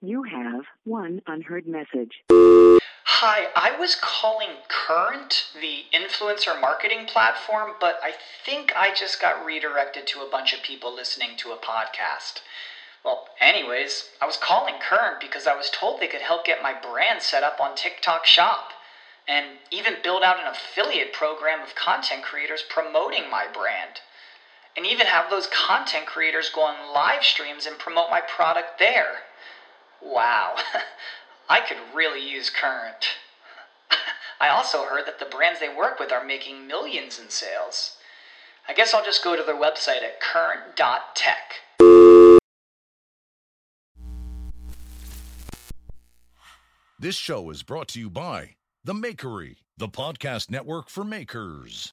You have one unheard message. Hi, I was calling Current, the influencer marketing platform, but I think I just got redirected to a bunch of people listening to a podcast. Well, anyways, I was calling Current because I was told they could help get my brand set up on TikTok Shop, and even build out an affiliate program of content creators promoting my brand, and even have those content creators go on live streams and promote my product there. Wow, I could really use Current. I also heard that the brands they work with are making millions in sales. I guess I'll just go to their website at current.tech. This show is brought to you by The Makery, the podcast network for makers.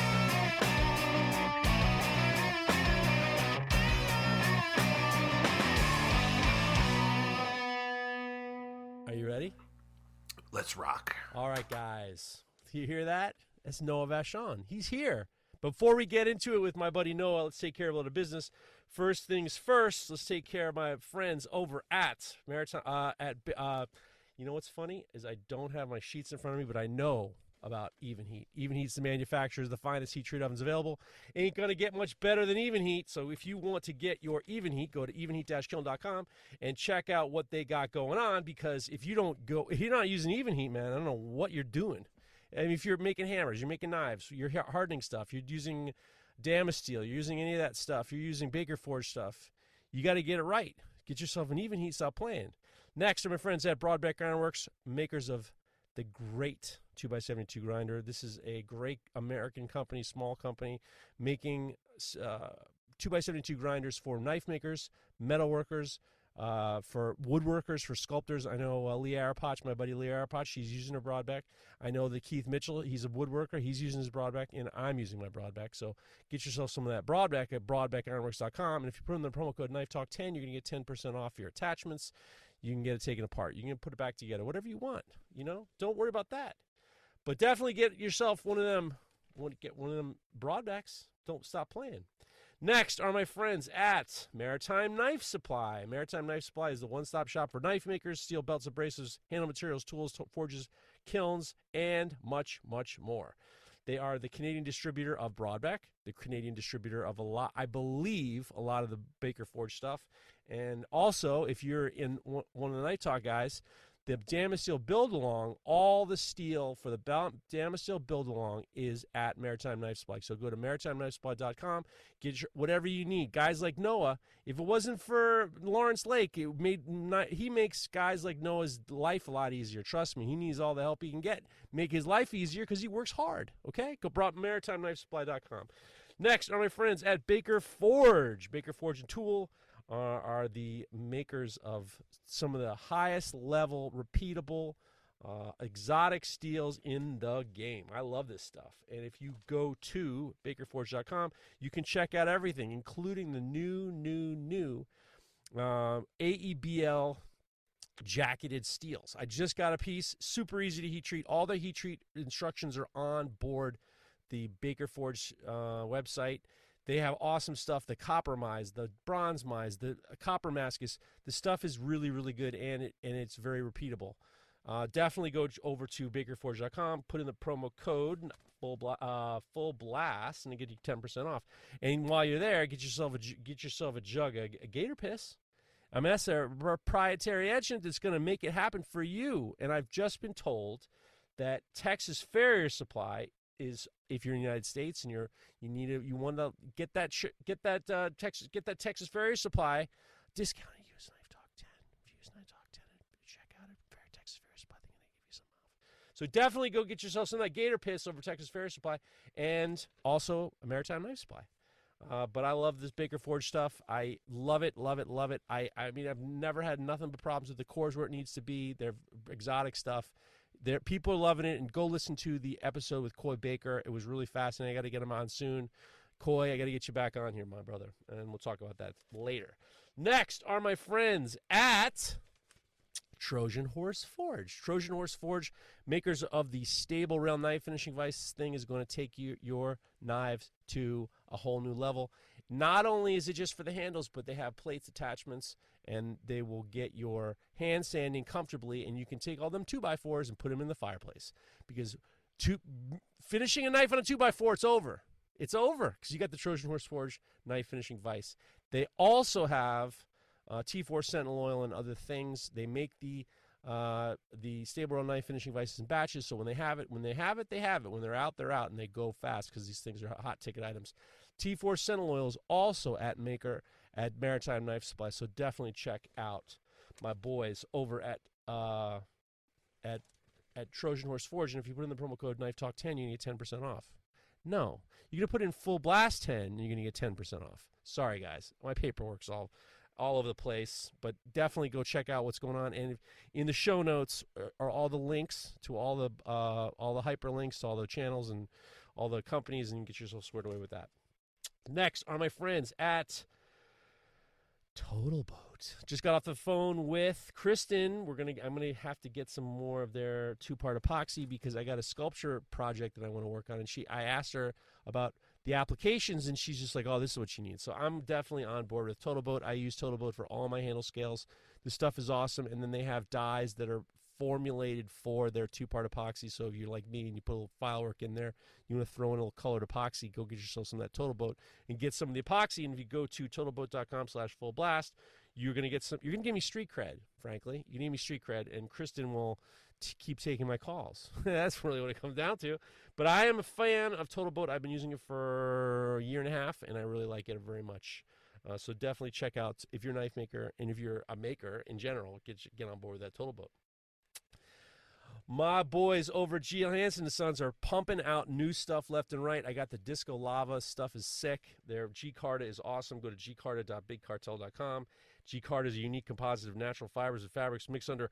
Are you ready? Let's rock. All right, guys. You hear that? That's Noah Vachon. He's here. Before we get into it with my buddy Noah, let's take care of a little business. First things first, let's take care of my friends over at Maritime. You know what's funny is I don't have my sheets in front of me, but I know about Even Heat. Even Heat's the manufacturer of the finest heat treat ovens available. Ain't going to get much better than Even Heat. So if you want to get your Even Heat, go to evenheat-kiln.com and check out what they got going on, because if you're not using Even Heat, man, I don't know what you're doing. I mean, if you're making hammers, you're making knives, you're hardening stuff, you're using Damasteel, you're using any of that stuff, you're using Baker Forge stuff, you got to get it right. Get yourself an Even Heat, stop playing. Next are my friends at Broadbeck Ironworks, makers of the great 2x72 grinder. This is a great American company, small company, making 2x72 grinders for knife makers, metal workers, for woodworkers, for sculptors. I know Lee Arapach, my buddy Lee Arapach, she's using her Broadbeck. I know that Keith Mitchell, he's a woodworker, he's using his Broadbeck, and I'm using my Broadbeck. So get yourself some of that Broadbeck at broadbeckironworks.com, and if you put in the promo code KNIFETALK10, you're going to get 10% off your attachments. You can get it taken apart. You can put it back together, whatever you want. You know, don't worry about that. But definitely get yourself one of them. Get one of them Broadbecks. Don't stop playing. Next are my friends at Maritime Knife Supply. Maritime Knife Supply is the one-stop shop for knife makers, steel belts, abrasives, handle materials, tools, forges, kilns, and much, much more. They are the Canadian distributor of Broadbeck, the Canadian distributor of a lot of the Baker Forge stuff. And also, if you're in one of the Night Talk guys, the Damasteel Build-Along, all the steel for the Damasteel Build-Along is at Maritime Knife Supply. So go to maritimeknifesupply.com, get whatever you need. Guys like Noah, if it wasn't for Lawrence Lake, he makes guys like Noah's life a lot easier. Trust me, he needs all the help he can get. Make his life easier because he works hard, okay? Go maritimeknifesupply.com. Next are my friends at Baker Forge. Baker Forge and Tool are the makers of some of the highest level, repeatable, exotic steels in the game. I love this stuff. And if you go to bakerforge.com, you can check out everything, including the new AEBL jacketed steels. I just got a piece, super easy to heat treat. All the heat treat instructions are on board the Baker Forge website. They have awesome stuff, the copper mize, the bronze mize, the copper mascus. The stuff is really, really good, and it's very repeatable. Definitely go over to bakerforge.com, put in the promo code full blast, and get you 10% off. And while you're there, get yourself a jug of Gator Piss. I mean, that's a proprietary etchant that's going to make it happen for you. And I've just been told that Texas Farrier Supply is, if you're in the United States and you want to get that Texas Farrier Supply discount, use Knife Talk 10. If you use Knife Talk 10 and check out Texas Farrier Supply, they're going to give you some off. So definitely go get yourself some of that Gator Piss over Texas Farrier Supply, and also a Maritime Knife Supply. But I love this Baker Forge stuff. I love it, love it, love it. I mean, I've never had nothing but problems with the cores where it needs to be. They're exotic stuff. People are loving it, and go listen to the episode with Coy Baker. It was really fascinating. I got to get him on soon. Coy, I got to get you back on here, my brother, and we'll talk about that later. Next are my friends at Trojan Horse Forge. Trojan Horse Forge, makers of the stable rail knife finishing vise. This thing is going to take your knives to a whole new level. Not only is it just for the handles, but they have plates, attachments, and they will get your hand sanding comfortably, and you can take all them 2x4s and put them in the fireplace. Because finishing a knife on a 2x4, it's over. It's over because you got the Trojan Horse Forge knife finishing vise. They also have T4 Sentinel oil and other things. They make the Stable Royal knife finishing vices in batches, so when they have it, they have it. When they're out, and they go fast because these things are hot ticket items. T4 Sentinel oil is also at Maritime Knife Supply, so definitely check out my boys over at Trojan Horse Forge, and if you put in the promo code Knife Talk 10, you can get 10% off. No, you're gonna put in Full Blast 10, and you're gonna get 10% off. Sorry, guys, my paperwork's all over the place, but definitely go check out what's going on. And in the show notes are all the links to all the hyperlinks to all the channels and all the companies, and you can get yourself squared away with that. Next are my friends at Total Boat. Just got off the phone with Kristen. I'm gonna have to get some more of their 2-part epoxy because I got a sculpture project that I want to work on, and I asked her about the applications, and she's just like, oh, this is what you need. So I'm definitely on board with Total Boat. I use Total Boat for all my handle scales. The stuff is awesome, and then they have dyes that are formulated for their 2-part epoxy. So if you're like me and you put a little file work in there, you want to throw in a little colored epoxy, go get yourself some of that Total Boat and get some of the epoxy. And if you go to totalboat.com/fullblast, you're gonna give me street cred. Frankly, you need me street cred, and Kristen will keep taking my calls. That's really what it comes down to. But I am a fan of Total Boat. I've been using it for a year and a half, and I really like it very much. So definitely check out if you're a knife maker, and if you're a maker in general, get on board with that Total Boat. My boys over at G.L. Hansen & Sons are pumping out new stuff left and right. I got the Disco Lava. Stuff is sick. Their G-Carta is awesome. Go to gcarta.bigcartel.com. G-Carta is a unique composite of natural fibers and fabrics mixed under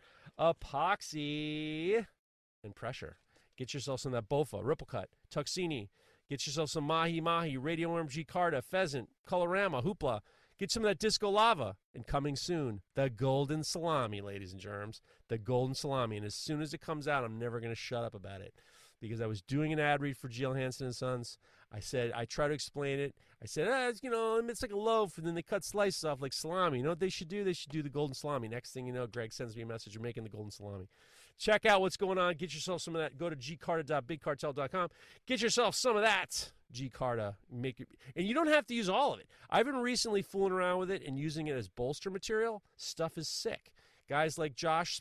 epoxy and pressure. Get yourself some of that Bofa, Ripple Cut, Tuxini. Get yourself some Mahi Mahi, Radio Worm G-Carta, Pheasant, Colorama, Hoopla. Get some of that Disco Lava. And coming soon, the Golden Salami, ladies and germs. The Golden Salami. And as soon as it comes out, I'm never going to shut up about it. Because I was doing an ad read for G.L. Hansen & Sons. I try to explain it. I said, it's like a loaf, and then they cut slices off like salami. You know what they should do? They should do the Golden Salami. Next thing you know, Greg sends me a message, you're making the Golden Salami. Check out what's going on. Get yourself some of that. Go to gcarta.bigcartel.com. Get yourself some of that. G-Carta. And you don't have to use all of it. I've been recently fooling around with it and using it as bolster material. Stuff is sick. Guys like Josh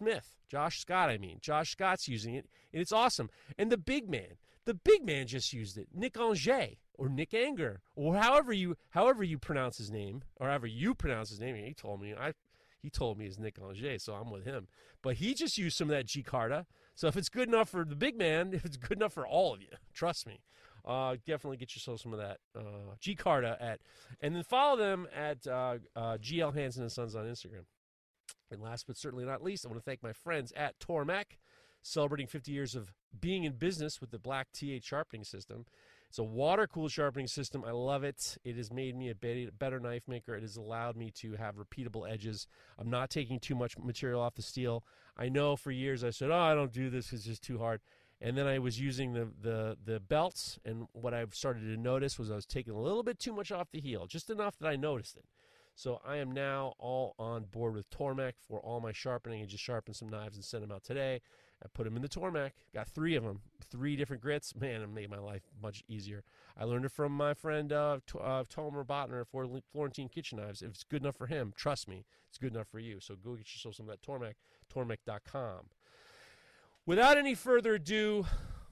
Scott's using it, and it's awesome. And the big man just used it. Nick Anger, or Nick Anger, or however you pronounce his name, or however you pronounce his name. He told me it's Nick Anger, so I'm with him. But he just used some of that G-Carta. So if it's good enough for the big man, if it's good enough for all of you, trust me. Definitely get yourself some of that G-Carta and then follow them at GL Hansen & Sons on Instagram. And last but certainly not least, I want to thank my friends at Tormek, celebrating 50 years of being in business with the Black T8 sharpening system. It's a water-cooled sharpening system. I love it. It has made me a better knife maker. It has allowed me to have repeatable edges. I'm not taking too much material off the steel. I know for years I said, I don't do this. It's just too hard. And then I was using the belts, and what I've started to notice was I was taking a little bit too much off the heel, just enough that I noticed it. So I am now all on board with Tormek for all my sharpening. I just sharpened some knives and sent them out today. I put them in the Tormek. Got 3 of them, 3 different grits. Man, it made my life much easier. I learned it from my friend Tomer Botner for Florentine Kitchen Knives. If it's good enough for him, trust me, it's good enough for you. So go get yourself some of that Tormek, tormek.com. Without any further ado,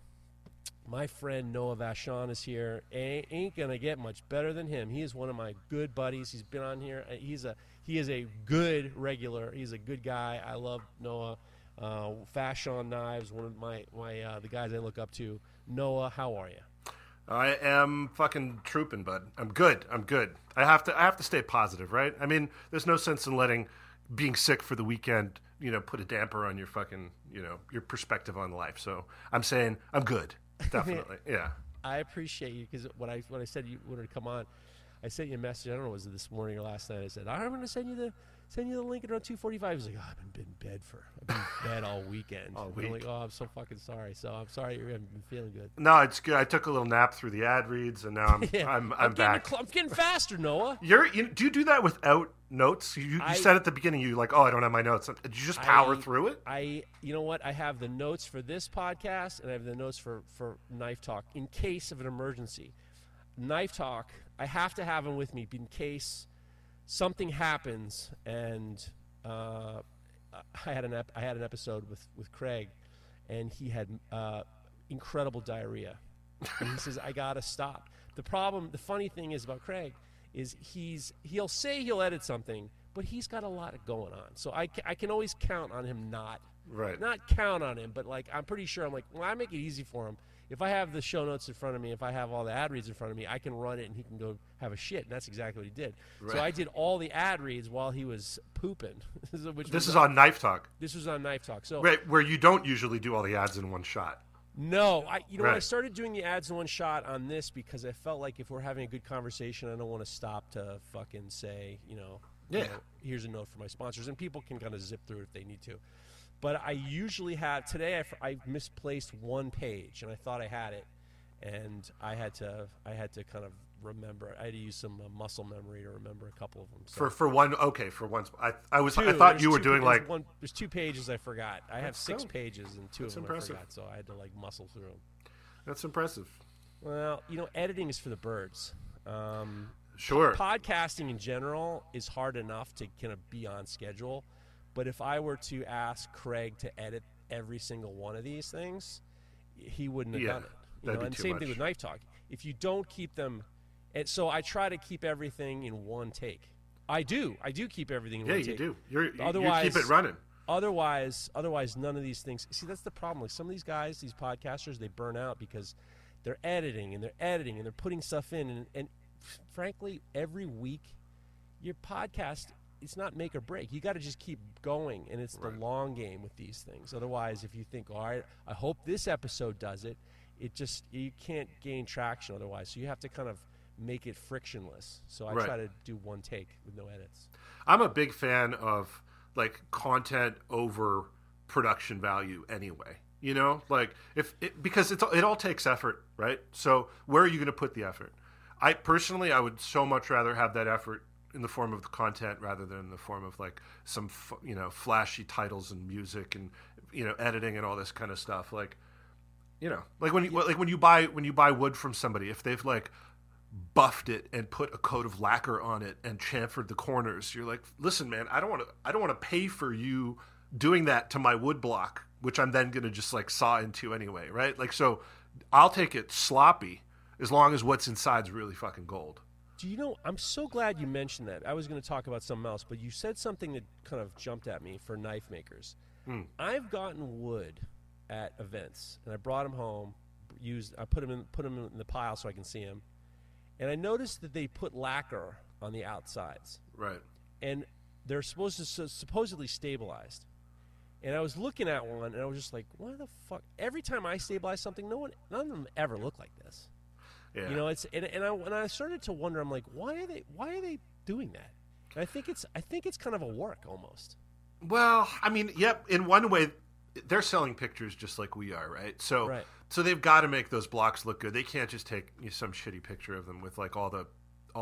my friend Noah Vachon is here. Ain't gonna get much better than him. He is one of my good buddies. He's been on here. He is a good regular. He's a good guy. I love Noah. Vachon Knives, one of my the guys I look up to. Noah, how are you? I am fucking trooping, bud. I'm good. I have to stay positive, right? I mean, there's no sense in letting being sick for the weekend, put a damper on your fucking, your perspective on life. So I'm saying I'm good. Definitely, yeah. I appreciate you because when I said you wanted to come on, I sent you a message. I don't know, was it this morning or last night? I said I'm going to send you send you the link at around 2:45. He's like, oh, I've been in bed all weekend. All I'm week. like, oh, I'm so fucking sorry. So I'm sorry you haven't been feeling good. No, it's good. I took a little nap through the ad reads, and now I'm Yeah. I'm back. I'm getting faster, Noah. Do you do that without notes? You said at the beginning you like, oh, I don't have my notes. Did you just power through it? You know what? I have the notes for this podcast, and I have the notes for Knife Talk in case of an emergency. Knife Talk, I have to have them with me in case something happens. And I had an episode with Craig, and he had incredible diarrhea. And he says, I gotta stop. The funny thing is about Craig is he'll say he'll edit something, but he's got a lot going on. So I can always count on him not count on him, but like I'm pretty sure I make it easy for him. If I have the show notes in front of me, if I have all the ad reads in front of me, I can run it and he can go have a shit. And that's exactly what he did. Right. So I did all the ad reads while he was pooping. This is on Knife Talk. This was on Knife Talk. So Right, where you don't usually do all the ads in one shot. No, I Right. started doing the ads in one shot on this because I felt like if we're having a good conversation, I don't want to stop to fucking say, here's a note for my sponsors, and people can kind of zip through it if they need to. But I usually have today. I misplaced one page, and I thought I had it, and I had to kind of remember. I had to use some muscle memory to remember a couple of them. So. For one. I thought you were doing like. There's 2 pages I forgot. I have 6 so- pages, and 2 of them impressive. I forgot, so I had to like muscle through them. That's impressive. Well, editing is for the birds. Sure. Podcasting in general is hard enough to kind of be on schedule. But if I were to ask Craig to edit every single one of these things, he wouldn't have done it. That'd be And too same much. thing with Knife Talk. If you don't keep them, and so I try to keep everything in one take. I do keep everything in one take. you do. You Otherwise- keep it running. Otherwise, none of these things. See, that's the problem. Like some of these guys, these podcasters, they burn out because they're editing and they're putting stuff in, and frankly, every week, your podcast, it's not make or break. You got to just keep going, and it's the long game with these things. Otherwise, if you think, all right, I hope this episode does it, you can't gain traction otherwise. So you have to kind of make it frictionless. So I try to do one take with no edits. I'm a big fan of like content over production value anyway. Because it all takes effort, right? So where are you going to put the effort? I would so much rather have that effort in the form of the content rather than in the form of like some flashy titles and music and editing and all this kind of stuff. Like when you buy wood from somebody, if they've like buffed it and put a coat of lacquer on it and chamfered the corners, you're like, listen, man, I don't want to pay for you doing that to my wood block, which I'm then going to just like saw into anyway, right? Like, so I'll take it sloppy as long as what's inside's really fucking gold. Do you know, I'm so glad you mentioned that. I was going to talk about something else, but you said something that kind of jumped at me for knife makers. I've gotten wood at events, and I brought them home, I put them in the pile so I can see them, and I noticed that they put lacquer on the outsides. Right. And they're supposedly stabilized. And I was looking at one, and I was just like, "What the fuck?" Every time I stabilize something, none of them ever look like this. Yeah. It's and I started to wonder. I'm like, why are they doing that? And I think it's kind of a work almost. Well, I mean, yep. In one way, they're selling pictures just like we are, right? So they've got to make those blocks look good. They can't just take some shitty picture of them with like all the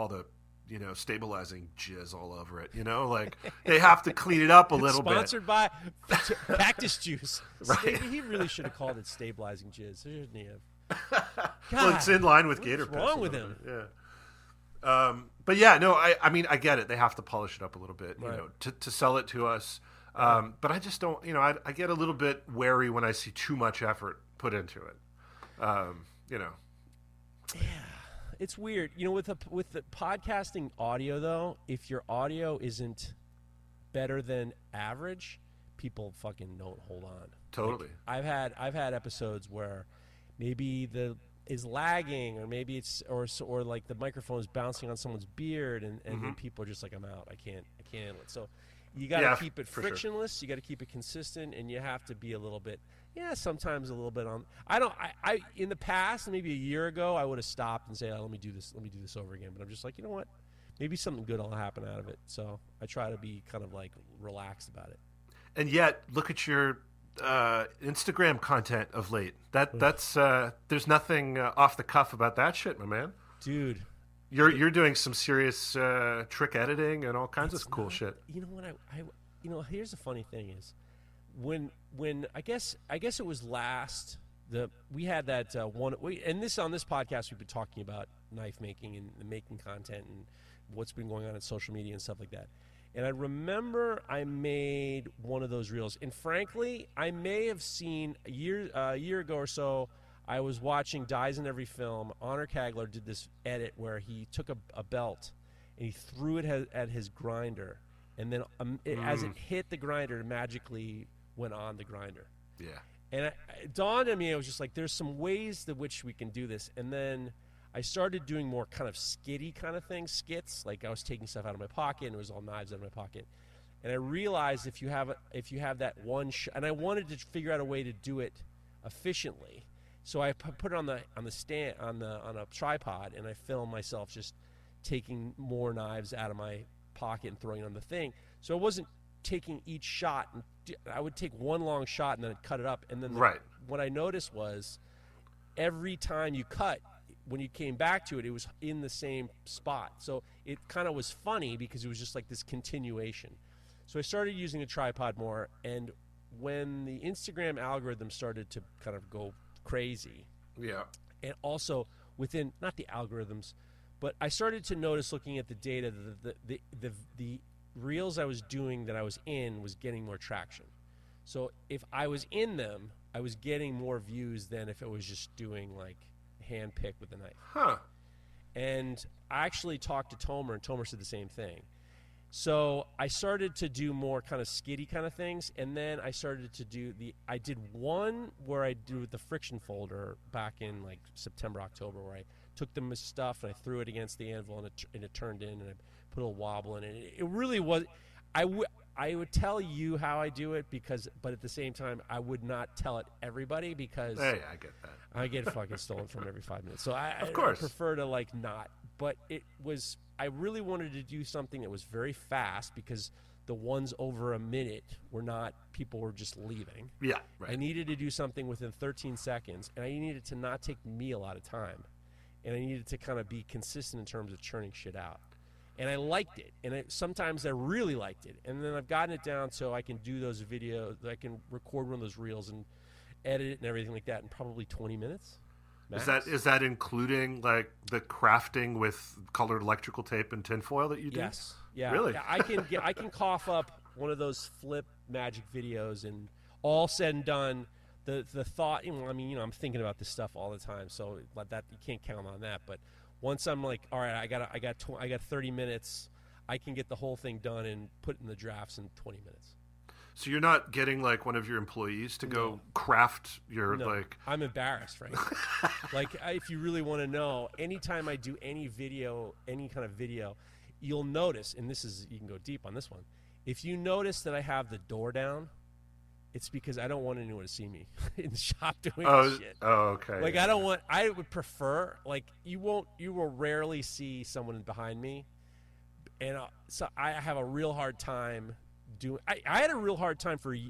stabilizing jizz all over it. Like they have to clean it up a little bit. Sponsored by Cactus Juice. Right. He really should have called it stabilizing jizz. Shouldn't he have? Well, it's in line with Gator What's Piss. wrong with him? Yeah. But yeah, no, I mean, I get it. They have to polish it up a little bit, to sell it to us. But I just don't, I get a little bit wary when I see too much effort put into it. Yeah, it's weird. With the podcasting audio though, if your audio isn't better than average, people fucking don't hold on. Totally. Like, I've had episodes where maybe is lagging, or maybe it's or like the microphone is bouncing on someone's beard, and then people are just like, I'm out. I can't handle it. So you got to keep it frictionless. Sure. You got to keep it consistent, and you have to be a little bit. Yeah, sometimes a little bit on. I in the past, maybe a year ago, I would have stopped and say, let me do this over again. But I'm just like, you know what? maybe something good will happen out of it. So I try to be kind of like relaxed about it. And yet, look at your Instagram content of late. That's there's nothing off the cuff about that shit, my man. Dude, you're doing some serious trick editing and all kinds of cool shit. You know what? Here's the funny thing is, when I guess it was we had that one, and on this podcast we've been talking about knife making and making content and what's been going on in social media and stuff like that. And I remember I made one of those reels, and frankly, I may have seen a year ago or so. I was watching Dies in Every Film. Honor Kagler did this edit where he took a belt and he threw it at his grinder, and then as it hit the grinder, it magically went on the grinder. Yeah. And it dawned on me, I was just like, there's some ways in which we can do this. And then I started doing more kind of skitty kind of things, skits. Like I was taking stuff out of my pocket, and it was all knives out of my pocket. And I realized if you have that one shot, and I wanted to figure out a way to do it efficiently. So I put it on the stand on a tripod, and I filmed myself just taking more knives out of my pocket and throwing it on the thing. So I wasn't taking each shot, and I would take one long shot and then I'd cut it up. And then what I noticed was every time you cut, when you came back to it, it was in the same spot. So it kind of was funny because it was just like this continuation. So I started using the tripod more, and when the Instagram algorithm started to kind of go crazy, and also within, not the algorithms, but I started to notice, looking at the data, the reels I was doing that I was in was getting more traction. So if I was in them, I was getting more views than if it was just doing like hand pick with a knife. Huh. And I actually talked to Tomer, and Tomer said the same thing. So I started to do more kind of skitty kind of things, and then I started to do I did one where I do the friction folder back in like September, October, where I took the stuff and I threw it against the anvil, and it turned in, and I put a wobble in it. It really was. I would tell you how I do it but at the same time, I would not tell it everybody because hey, I get that. I get fucking stolen from every 5 minutes. So I prefer to like not. But I really wanted to do something that was very fast because the ones over a minute people were just leaving. Yeah, right. I needed to do something within 13 seconds, and I needed to not take me a lot of time. And I needed to kind of be consistent in terms of churning shit out. And I liked it. And sometimes I really liked it. And then I've gotten it down so I can do those videos. I can record one of those reels and edit it and everything like that in probably 20 minutes. Max. Is that including like the crafting with colored electrical tape and tinfoil that you do? Yes. Yeah. Really? Yeah, I can cough up one of those flip magic videos, and all said and done, the thought. I'm thinking about this stuff all the time, so that you can't count on that. But once I'm like, all right, I got 30 minutes, I can get the whole thing done and put in the drafts in 20 minutes. So you're not getting like one of your employees to go craft your like. I'm embarrassed, right? Like, if you really want to know, anytime I do any kind of video, you'll notice, and you can go deep on this one. If you notice that I have the door down, it's because I don't want anyone to see me in the shop doing this shit. Oh, okay. Like, I would prefer, like, you will rarely see someone behind me, and so I have a real hard time. I had a real hard time for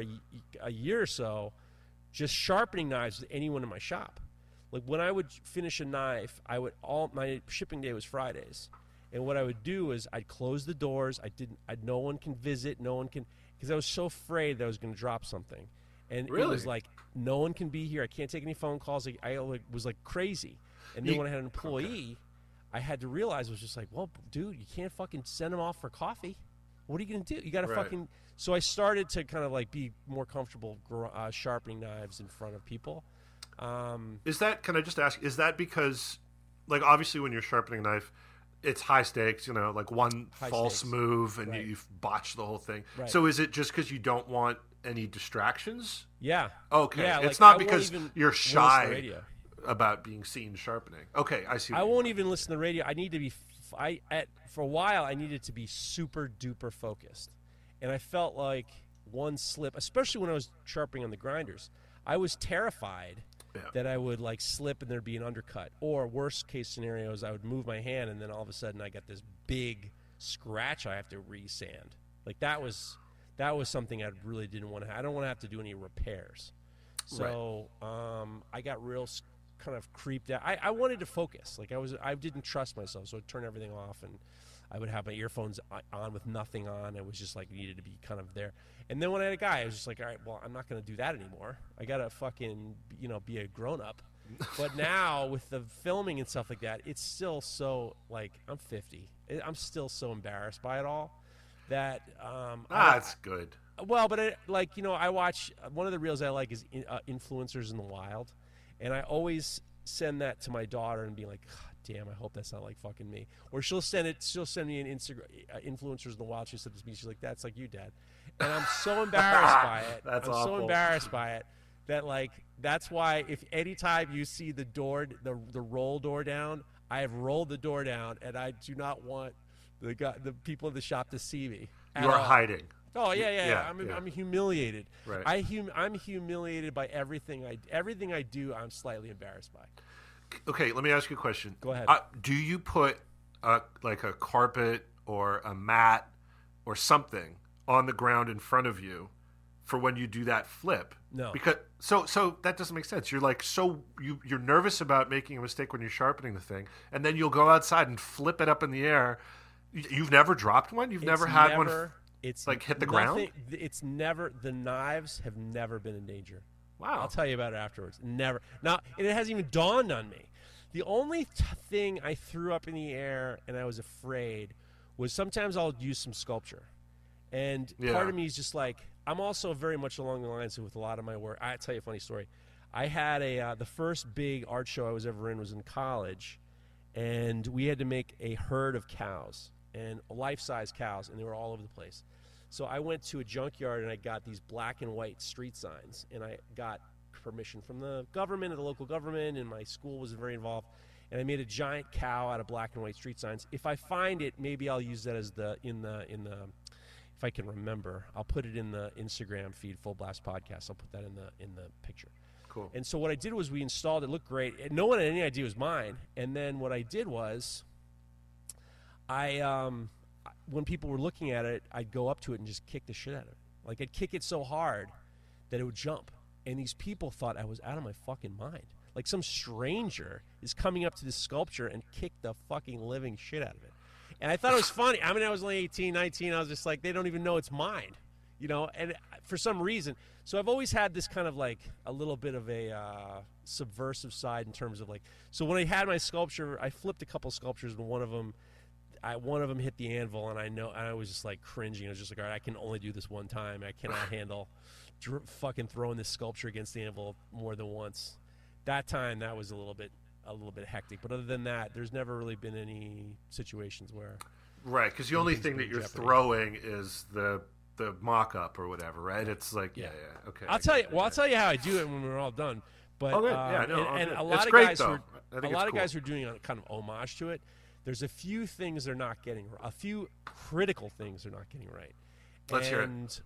a year or so just sharpening knives with anyone in my shop. Like, when I would finish a knife, my shipping day was Fridays, and what I would do is I'd close the doors. No one can visit, because I was so afraid that I was going to drop something, and really? It was like, no one can be here. I can't take any phone calls. I was like crazy, and then when I had an employee, I had to realize it was just like, well, dude, you can't fucking send them off for coffee. What are you going to do? You got to fucking... So I started to kind of like be more comfortable sharpening knives in front of people. Can I just ask, is that because, like, obviously when you're sharpening a knife, it's high stakes, like one false move and you've botched the whole thing. Right. So is it just because you don't want any distractions? Yeah. Okay. Yeah, it's not because you're shy about being seen sharpening. Okay, I see. I won't even listen to the radio. I need to be... for a while, I needed to be super duper focused, and I felt like one slip, especially when I was sharpening on the grinders, I was terrified that I would like slip and there'd be an undercut, or worst case scenarios, I would move my hand and then all of a sudden I got this big scratch I have to resand. Like that was something I really didn't want to. I don't want to have to do any repairs. So I got real kind of creeped out. I wanted to focus. Like I didn't trust myself, so I'd turn everything off, and I would have my earphones on with nothing on. It was just like needed to be kind of there. And then when I had a guy, I was just like, all right, well, I'm not going to do that anymore. I got to fucking, be a grown up. But now with the filming and stuff like that, it's still so, like, I'm 50. I'm still so embarrassed by it all that it's good. Well, but I watch one of the reels I like is Influencers in the Wild, and I always send that to my daughter and be like, damn, I hope that's not like fucking me. Or she'll send me an Instagram Influencers in the Wild. She said this to me. She's like, that's like you, Dad. And I'm so embarrassed by it. That's I'm awful. so embarrassed by it that that's why if anytime you see the roll door down, I have rolled the door down, and I do not want the people in the shop to see me. You are hiding. Oh yeah. I'm humiliated. Right. I'm humiliated by everything I do. I'm slightly embarrassed by. Okay, let me ask you a question. Go ahead. Do you put like a carpet or a mat or something on the ground in front of you for when you do that flip? No. Because so that doesn't make sense. You're like you're nervous about making a mistake when you're sharpening the thing, and then you'll go outside and flip it up in the air. You've never dropped one? You've never had one? It's like hit the ground? It's never. The knives have never been in danger. Wow. I'll tell you about it afterwards. Never. Now, and it hasn't even dawned on me. The only thing I threw up in the air and I was afraid was sometimes I'll use some sculpture. And part of me is just like, I'm also very much along the lines with a lot of my work. I'll tell you a funny story. I had the first big art show I was ever in was in college, and we had to make a herd of cows, and life-size cows, and they were all over the place. So I went to a junkyard and I got these black and white street signs, and I got permission from the government, the local government, and my school was very involved. And I made a giant cow out of black and white street signs. If I find it, maybe I'll use that as if I can remember, I'll put it in the Instagram feed, Full Blast Podcast. I'll put that in the picture. Cool. And so what I did was we installed it. Looked great. No one had any idea it was mine. And then what I did was, when people were looking at it, I'd go up to it and just kick the shit out of it. Like, I'd kick it so hard that it would jump. And these people thought I was out of my fucking mind. Like some stranger is coming up to this sculpture and kick the fucking living shit out of it. And I thought it was funny. I mean, I was only 18, 19. I was just like, they don't even know it's mine, and for some reason. So I've always had this kind of like a little bit of a subversive side in terms of like, so when I had my sculpture, I flipped a couple sculptures, and one of them hit the anvil, and I was just like cringing. I was just like, all right, I can only do this one time. I cannot handle fucking throwing this sculpture against the anvil more than once. That time, that was a little bit hectic. But other than that, there's never really been any situations where... Right, because the only thing that you're throwing is the mock-up or whatever, right? It's like, yeah, okay. I'll tell you how I do it when we're all done. But and a lot of guys who are doing a kind of homage to it. There's a few things they're not getting, a few critical things they're not getting right. Let's hear it. And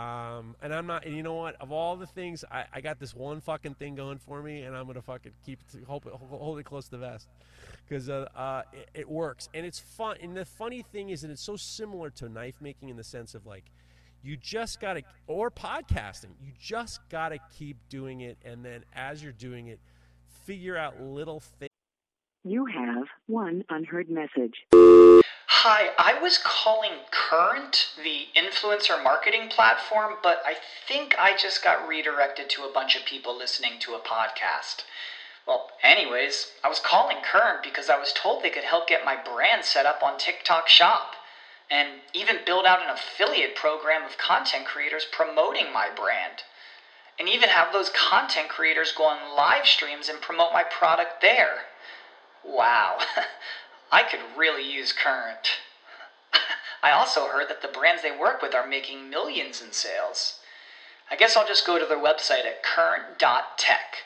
I'm not. And you know what? Of all the things, I got this one fucking thing going for me, and I'm gonna fucking hold it close to the vest, because it works and it's fun. And the funny thing is that it's so similar to knife making in the sense of like, you just gotta, or podcasting, you just gotta keep doing it, and then as you're doing it, figure out little things. You have one unheard message. Hi, I was calling Current, the influencer marketing platform, but I think I just got redirected to a bunch of people listening to a podcast. Well, anyways, I was calling Current because I was told they could help get my brand set up on TikTok Shop, and even build out an affiliate program of content creators promoting my brand, and even have those content creators go on live streams and promote my product there. Wow, I could really use Current. I also heard that the brands they work with are making millions in sales. I guess I'll just go to their website at current.tech.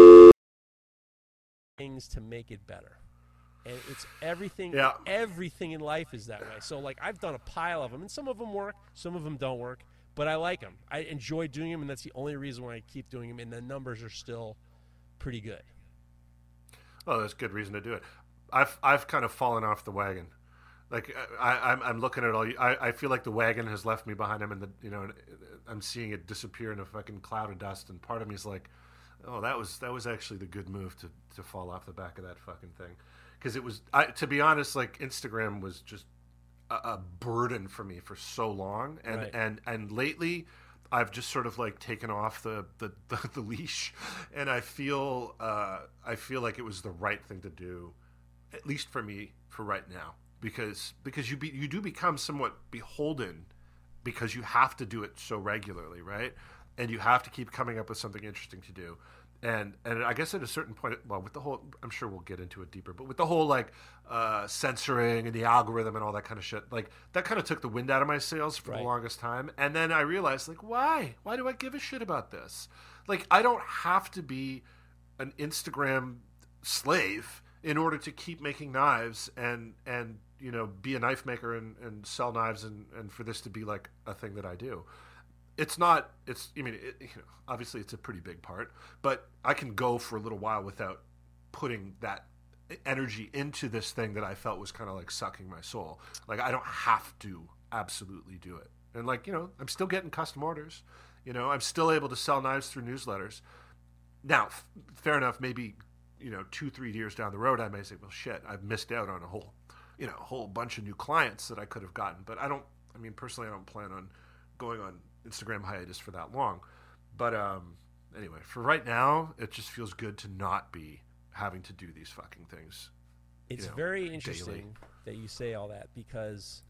Things to make it better. And it's everything. Yeah. Everything in life is that way. So like, I've done a pile of them, and some of them work, some of them don't work, but I like them. I enjoy doing them, and that's the only reason why I keep doing them, and the numbers are still pretty good. Oh, that's a good reason to do it. I've kind of fallen off the wagon. Like I'm looking at all. I feel like the wagon has left me behind him, and I'm seeing it disappear in a fucking cloud of dust. And part of me is like, oh, that was actually the good move to fall off the back of that fucking thing, because it was. To be honest, like Instagram was just a burden for me for so long, and lately I've just sort of like taken off the leash, and I feel like it was the right thing to do, at least for me for right now. Because you do become somewhat beholden, because you have to do it so regularly, right? And you have to keep coming up with something interesting to do. And I guess at a certain point, well, with the whole, I'm sure we'll get into it deeper, but with the whole like censoring and the algorithm and all that kind of shit, like that kind of took the wind out of my sails for the longest time. And then I realized, like, why do I give a shit about this? Like, I don't have to be an Instagram slave in order to keep making knives and be a knife maker and sell knives and for this to be like a thing that I do. Obviously it's a pretty big part, but I can go for a little while without putting that energy into this thing that I felt was kind of like sucking my soul. Like, I don't have to absolutely do it. And like, I'm still getting custom orders, I'm still able to sell knives through newsletters. Now, fair enough, maybe 2-3 years down the road, I may say, well, shit, I've missed out on a whole bunch of new clients that I could have gotten. But personally, I don't plan on going on Instagram hiatus for that long. But anyway, for right now, it just feels good to not be having to do these fucking things. It's very interesting that you say all that, because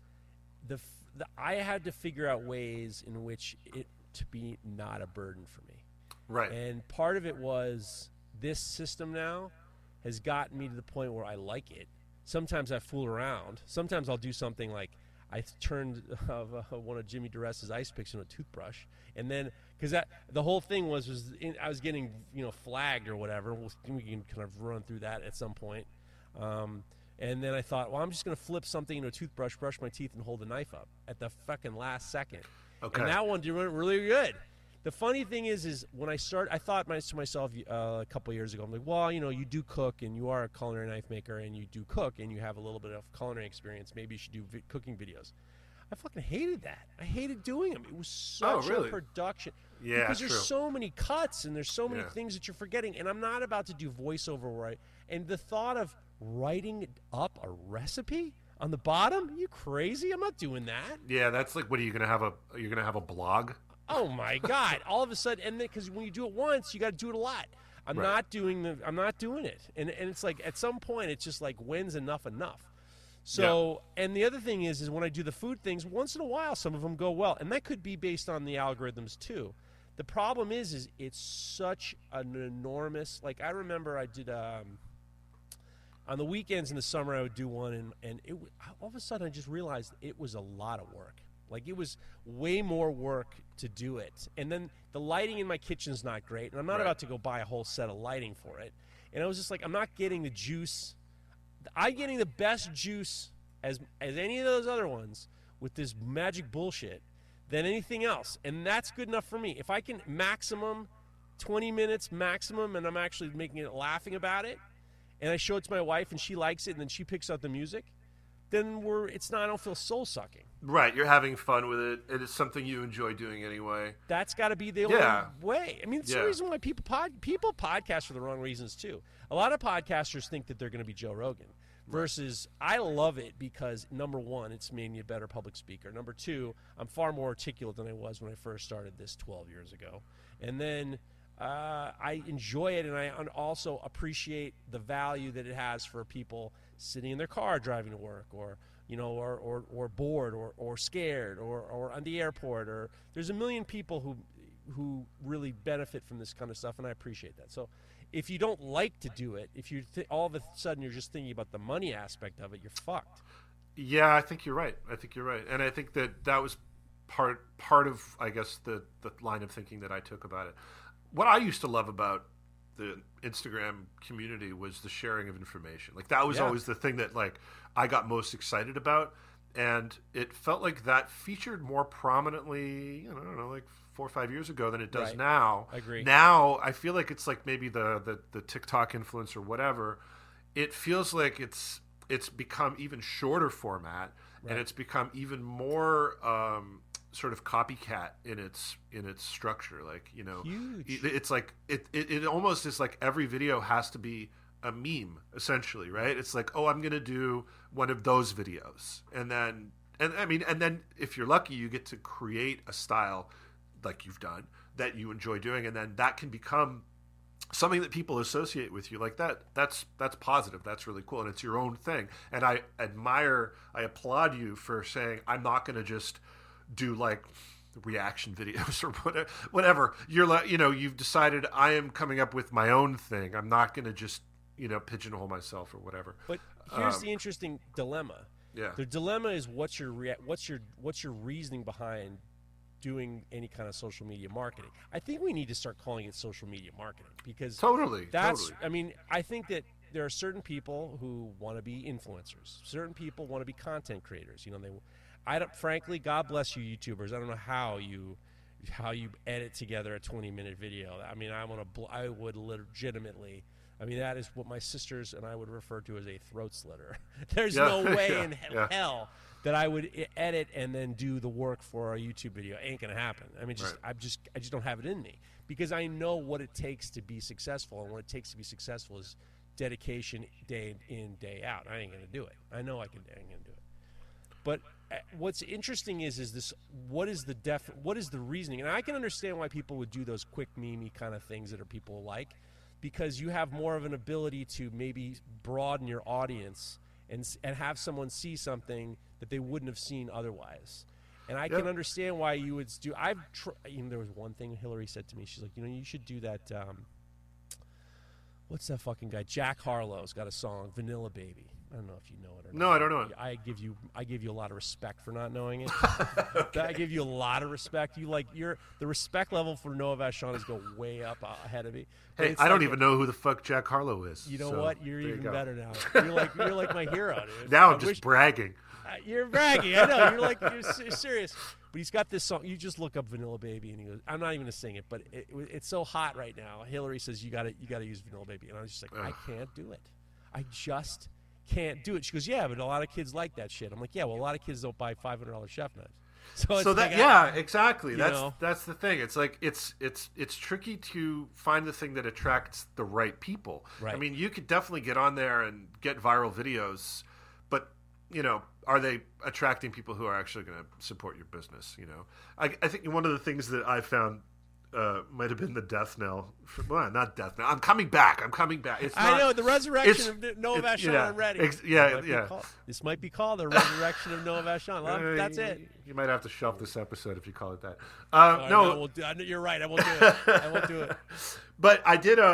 I had to figure out ways in which it to be not a burden for me. Right. And part of it was, this system now has gotten me to the point where I like it. Sometimes I fool around. Sometimes I'll do something like, I turned one of Jimmy Durez's ice picks into a toothbrush, and then because the whole thing I was getting flagged or whatever. We can kind of run through that at some point. And then I thought, well, I'm just going to flip something into a toothbrush, brush my teeth, and hold the knife up at the fucking last second. Okay. And that one did really good. The funny thing is when I thought to myself a couple years ago, I'm like, well, you do cook, and you are a culinary knife maker, and you do cook, and you have a little bit of culinary experience. Maybe you should do cooking videos. I fucking hated that. I hated doing them. It was such a production. Yeah, because true. there's so many cuts, and there's so many things that you're forgetting. And I'm not about to do voiceover and the thought of writing up a recipe on the bottom, are you crazy? I'm not doing that. Yeah, that's like, what are you gonna have a blog? Oh my God! All of a sudden, and then because when you do it once, you got to do it a lot. I'm not doing it, and it's like at some point, it's just like, when's enough? So, and the other thing is when I do the food things, once in a while, some of them go well, and that could be based on the algorithms too. The problem is it's such an enormous. Like, I remember I did on the weekends in the summer, I would do one, and it all of a sudden I just realized it was a lot of work. Like, it was way more work to do it. And then the lighting in my kitchen's not great, and I'm not about to go buy a whole set of lighting for it. And I was just like, I'm not getting the juice. I'm getting the best juice as any of those other ones with this magic bullshit than anything else. And that's good enough for me. If I can maximum 20 minutes maximum, and I'm actually making it laughing about it, and I show it to my wife and she likes it, and then she picks out the music, then I don't feel soul sucking. Right, you're having fun with it. It is something you enjoy doing anyway. That's got to be the only way. I mean, it's the reason why people podcast for the wrong reasons too. A lot of podcasters think that they're going to be Joe Rogan, versus I love it because, number one, it's made me a better public speaker. Number two, I'm far more articulate than I was when I first started this 12 years ago. And then I enjoy it, and I also appreciate the value that it has for people sitting in their car driving to work, or bored, or scared, or on the airport, or there's a million people who really benefit from this kind of stuff, and I appreciate that. So if you don't like to do it, if you all of a sudden you're just thinking about the money aspect of it, you're fucked. Yeah, I think you're right. And I think that was part of, I guess, the line of thinking that I took about it. What I used to love about the Instagram community was the sharing of information. Like, that was always the thing that, like, I got most excited about, and it felt like that featured more prominently, I don't know, like 4 or 5 years ago than it does now. I agree. Now I feel like it's like maybe the TikTok influence or whatever. It feels like it's it's become even shorter format, and it's become even more sort of copycat in its structure. Like, you know, Huge. it's like it almost is like every video has to be a meme, essentially, right? It's like, oh, I'm gonna do one of those videos, and then if you're lucky, you get to create a style like you've done that you enjoy doing, and then that can become something that people associate with you. Like that's positive. That's really cool, and it's your own thing. And I applaud you for saying, I'm not going to just do like reaction videos or whatever. You're like, you know, you've decided I am coming up with my own thing. I'm not going to just, you know, pigeonhole myself or whatever. But here's the interesting dilemma. Yeah. The dilemma is what's your reasoning behind doing any kind of social media marketing. I think we need to start calling it social media marketing, because Totally. I mean, I think that there are certain people who want to be influencers. Certain people want to be content creators. You know, frankly, God bless you YouTubers. I don't know how you edit together a 20-minute video. I mean, I would legitimately, I mean, that is what my sisters and I would refer to as a throat slitter. There's no way in hell that I would edit and then do the work for a YouTube video. Ain't gonna happen. I mean, I just don't have it in me, because I know what it takes to be successful, and what it takes to be successful is dedication, day in, day out. I ain't gonna do it. I know I ain't gonna do it. But what's interesting is this: what is the reasoning? And I can understand why people would do those quick memey kind of things that are people like, because you have more of an ability to maybe broaden your audience and have someone see something that they wouldn't have seen otherwise. And I can understand why you would do. There was one thing Hillary said to me. She's like, you know, you should do that. What's that fucking guy? Jack Harlow's got a song, Vanilla Baby. I don't know if you know it or not. No, I don't know it. I give you a lot of respect for not knowing it. I give you a lot of respect. The respect level for Noah Vachon is go way up ahead of me. Hey, I don't even know who the fuck Jack Harlow is. You know so what? You're even go. better now. You're like my hero, dude. Now I'm just bragging. You're bragging. I know. You're serious. But he's got this song. You just look up Vanilla Baby, and he goes, "I'm not even gonna sing it, but it's so hot right now." Hillary says you got to use Vanilla Baby, and I was just like, I can't do it. I just can't do it. She goes, "Yeah, but a lot of kids like that shit." I'm like, "Yeah, well, a lot of kids don't buy $500 chef knives." So that exactly. Know? That's the thing. It's like it's tricky to find the thing that attracts the right people. Right. I mean, you could definitely get on there and get viral videos, but you know, are they attracting people who are actually going to support your business? You know, I think one of the things that I found might have been the death knell. Well, not death knell. I'm coming back. It's not, I know, the resurrection of Noah Vachon already. This might be called the resurrection of Noah Vachon. That's it. You might have to shelf this episode if you call it that. No, you're right. I won't do it. I won't do it. But I did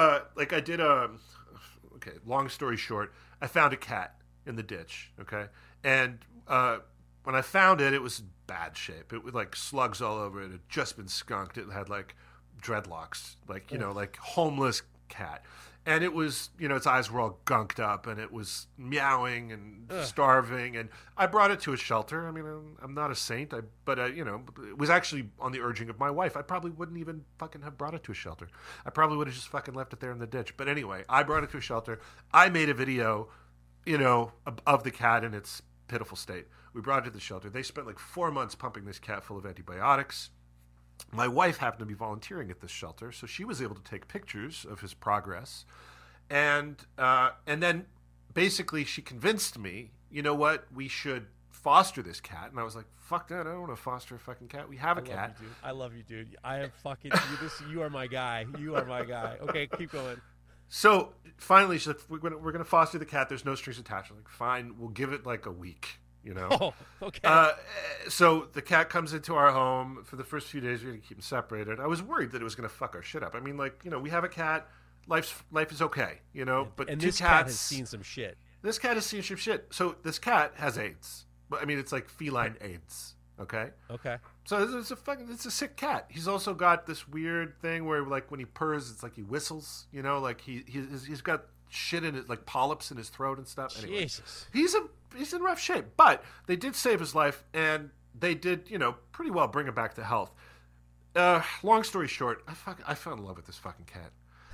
okay, long story short, I found a cat in the ditch, okay? And when I found it, it was in bad shape. It was like slugs all over it. It had just been skunked. It had like dreadlocks, like, you know, like homeless cat. And it was, you know, its eyes were all gunked up, and it was meowing and starving. And I brought it to a shelter. I mean, I'm not a saint, but you know, it was actually on the urging of my wife. I probably wouldn't even fucking have brought it to a shelter. I probably would have just fucking left it there in the ditch. But anyway, I brought it to a shelter. I made a video, you know, of the cat in its pitiful state. We brought it to the shelter. They spent like 4 months pumping this cat full of antibiotics. My wife happened to be volunteering at this shelter, so she was able to take pictures of his progress. And then basically she convinced me, you know what, we should foster this cat. And I was like, fuck that, I don't want to foster a fucking cat. We have a cat. I love you, dude. I am fucking you are my guy. You are my guy. Okay, keep going. So finally, she's like, we're gonna foster the cat. There's no strings attached. I'm like, fine, we'll give it like a week, you know. Oh, okay. So the cat comes into our home. For the first few days, we had to keep them separated. I was worried that it was gonna fuck our shit up. I mean, like, you know, we have a cat. Life is okay, you know. But and two this cats, cat has seen some shit. This cat has seen some shit. So this cat has AIDS. But I mean, it's like feline AIDS. Okay. Okay. So it's a sick cat. He's also got this weird thing where, like, when he purrs, it's like he whistles. You know, like he's got shit in it, like polyps in his throat and stuff. Anyway, Jesus. He's in rough shape, but they did save his life, and they did, you know, pretty well bring him back to health. Long story short, I fell in love with this fucking cat.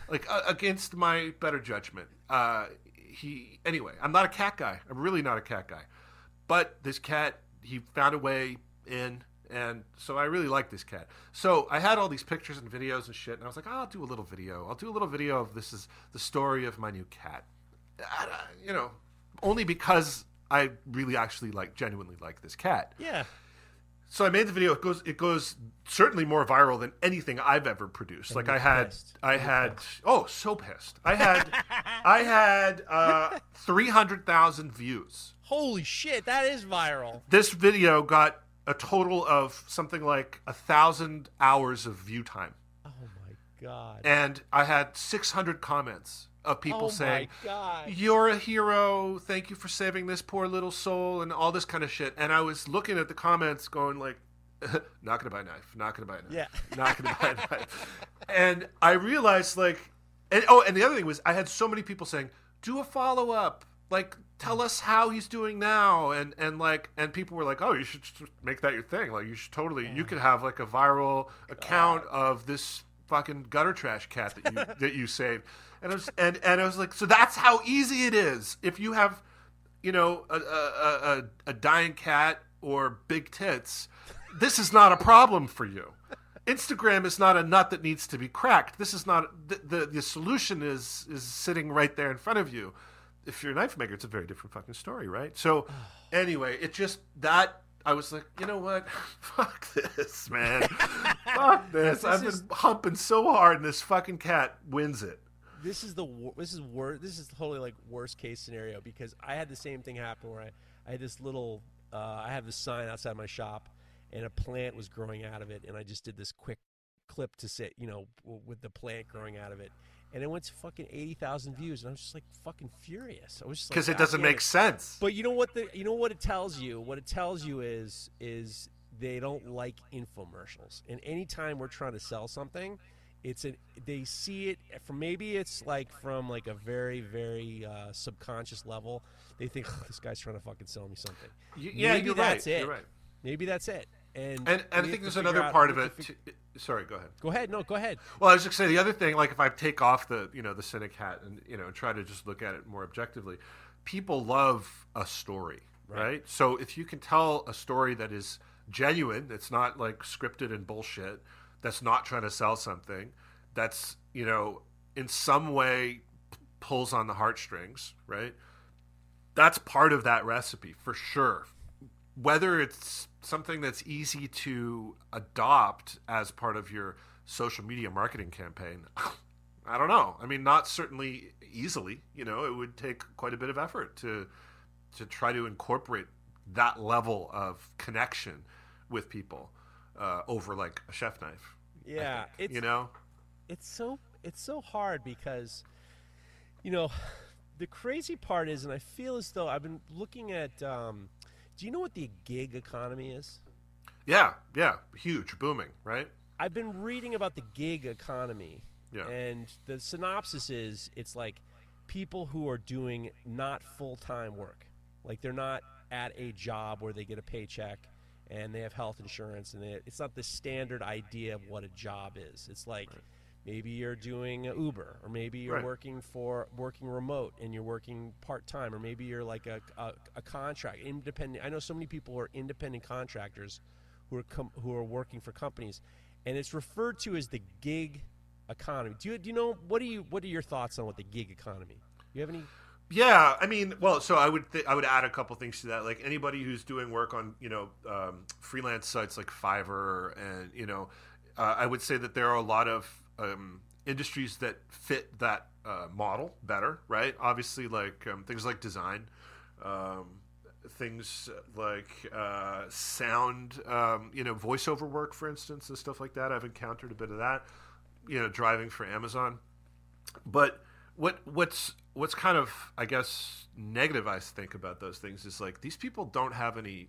like against my better judgment. Anyway, I'm not a cat guy. I'm really not a cat guy. But this cat, he found a way in, and so I really like this cat. So I had all these pictures and videos and shit, and I was like, I'll do a little video. I'll do a little video of this is the story of my new cat. Only because I really actually genuinely like this cat. Yeah. So I made the video. It goes certainly more viral than anything I've ever produced. And I had so pissed. I had 300,000 views. Holy shit, that is viral. This video got a total of something like 1,000 hours of view time. Oh my God. And I had 600 comments of people saying, my God. "You're a hero. Thank you for saving this poor little soul," and all this kind of shit. And I was looking at the comments going like, not going to buy a knife, not going to buy a knife, Yeah. not going to buy a knife. And I realized and the other thing was I had so many people saying, do a follow-up. Tell us how he's doing now. And people were like, oh, you should make that your thing. You should totally, you could have a viral account of this fucking gutter trash cat that you saved. And I was like, so that's how easy it is. If you have, a dying cat or big tits, this is not a problem for you. Instagram is not a nut that needs to be cracked. This is not the solution is sitting right there in front of you. If you're a knife maker, it's a very different fucking story, right? So anyway, I was like, you know what? Fuck this, man. Fuck this. I've been humping so hard, and this fucking cat wins it. This is totally worst case scenario, because I had the same thing happen where I had this little I have this sign outside my shop, and a plant was growing out of it, and I just did this quick clip to sit, with the plant growing out of it, and it went to fucking 80,000 views, and I was just fucking furious. I was just because it doesn't make sense. But you know what it tells you? What it tells you is they don't like infomercials, and anytime we're trying to sell something, they see it from, maybe it's from a very, very subconscious level. They think, this guy's trying to fucking sell me something. Maybe that's right. it. You're right. Maybe that's it. And I think there's another part of it. Sorry, go ahead. Go ahead. No, go ahead. Well, I was just saying the other thing, if I take off the cynic hat and try to just look at it more objectively, people love a story, right? So if you can tell a story that is genuine, that's not scripted and bullshit, that's not trying to sell something, that's in some way pulls on the heartstrings, right? That's part of that recipe for sure. Whether it's something that's easy to adopt as part of your social media marketing campaign, I don't know. I mean, not certainly easily. It would take quite a bit of effort to try to incorporate that level of connection with people over a chef knife. Yeah, it's so hard because the crazy part is, and I feel as though I've been looking at. Do you know what the gig economy is? Yeah, huge, booming, right? I've been reading about the gig economy, yeah. And the synopsis is it's people who are doing not full-time work. They're not at a job where they get a paycheck and they have health insurance, and it's not the standard idea of what a job is. It's maybe you're doing Uber, or maybe you're working remote and you're working part-time, or maybe you're a contract, independent. I know so many people who are independent contractors who are working for companies, and it's referred to as the gig economy. Do you know what are your thoughts on what the gig economy? You have any? Yeah, I mean, well, so I would add a couple things to that. Anybody who's doing work on freelance sites like Fiverr, and I would say that there are a lot of industries that fit that model better, right? Obviously, things like design, things like sound, voiceover work, for instance, and stuff like that. I've encountered a bit of that, driving for Amazon. But what's kind of, I guess, negative, I think, about those things is these people don't have any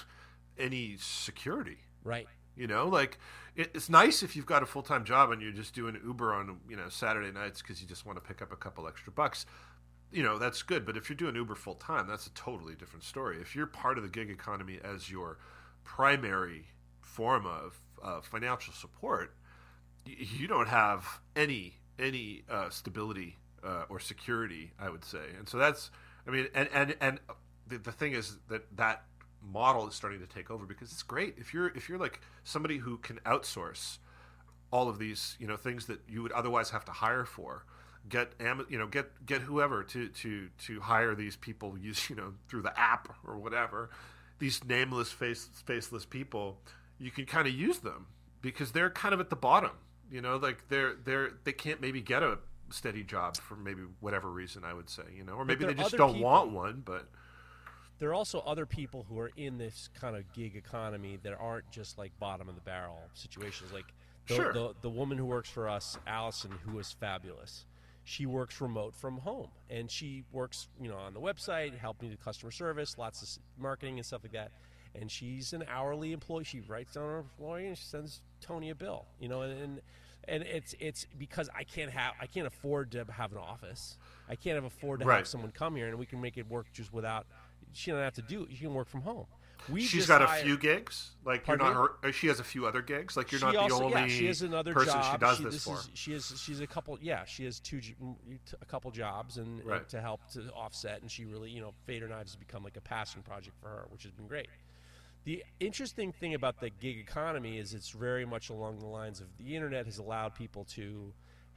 security, right? It's nice if you've got a full-time job and you're just doing Uber on, Saturday nights because you just want to pick up a couple extra bucks. That's good. But if you're doing Uber full-time, that's a totally different story. If you're part of the gig economy as your primary form of financial support, you don't have any stability or security, I would say. And so that's, I mean, and the thing is that model is starting to take over because it's great if you're like somebody who can outsource all of these, you know, things that you would otherwise have to hire for. Get whoever to hire these people, use, you know, through the app or whatever, these nameless, faceless people. You can kind of use them because they're kind of at the bottom, you know, like they can't maybe get a steady job for maybe whatever reason, I would say, you know, or maybe they just don't want one. But there are also other people who are in this kind of gig economy that aren't just like bottom of the barrel situations. Like the woman who works for us, Allison, who is fabulous. She works remote from home, and she works, you know, on the website, helping with customer service, lots of marketing and stuff like that. And she's an hourly employee. She writes down her employee and she sends Tony a bill, you know, and it's because I can't afford to have an office. I can't afford to have someone come here, and we can make it work just without. She don't have to do it. She can work from home. She's got a few gigs. Like you're not her. She has a few other gigs. Like you're not the only. Yeah, she has another person job. She does this for. She's a couple. Yeah, she has a couple jobs and to help to offset. And she really, you know, Fader Knives has become like a passion project for her, which has been great. The interesting thing about the gig economy is it's very much along the lines of the internet has allowed people to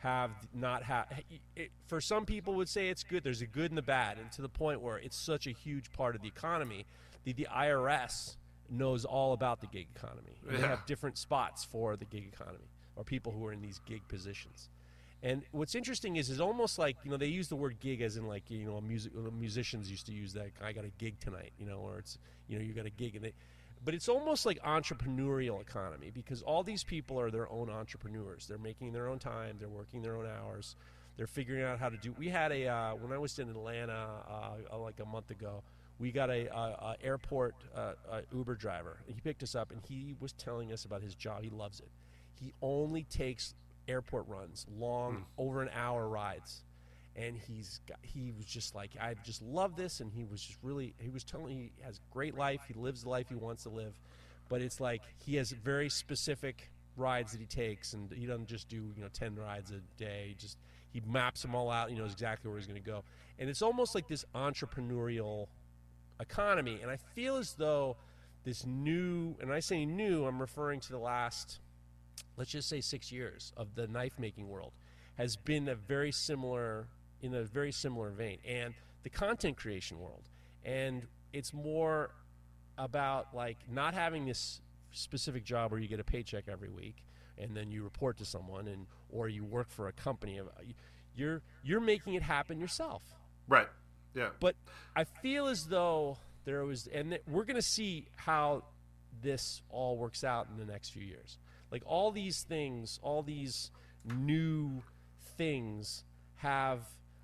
for some people would say it's good. There's a good and the bad, and to the point where it's such a huge part of the economy. The IRS knows all about the gig economy. They have different spots for the gig economy or people who are in these gig positions. And what's interesting is it's almost like, you know, they use the word gig as in like, you know, musicians used to use that. I got a gig tonight, you know, or it's, you know, you got a gig. But it's almost like entrepreneurial economy because all these people are their own entrepreneurs. They're making their own time. They're working their own hours. They're figuring out how to do. We had when I was in Atlanta like a month ago, we got a airport Uber driver. He picked us up, and he was telling us about his job. He loves it. He only takes airport runs, long, over an hour rides. And he was just like, I just love this. And he was telling me he has a great life. He lives the life he wants to live. But it's like he has very specific rides that he takes, and he doesn't just do, you know, 10 rides a day. He maps them all out. He knows exactly where he's going to go. And it's almost like this entrepreneurial economy, and I feel as though this new, and I say new, I'm referring to the last, let's just say 6 years of the knife making world, has been in a very similar vein, and the content creation world, and it's more about like not having this specific job where you get a paycheck every week and then you report to someone or you work for a company. You're making it happen yourself, right? Yeah. But I feel as though there was, and we're going to see how this all works out in the next few years. Like all these things, all these new things have,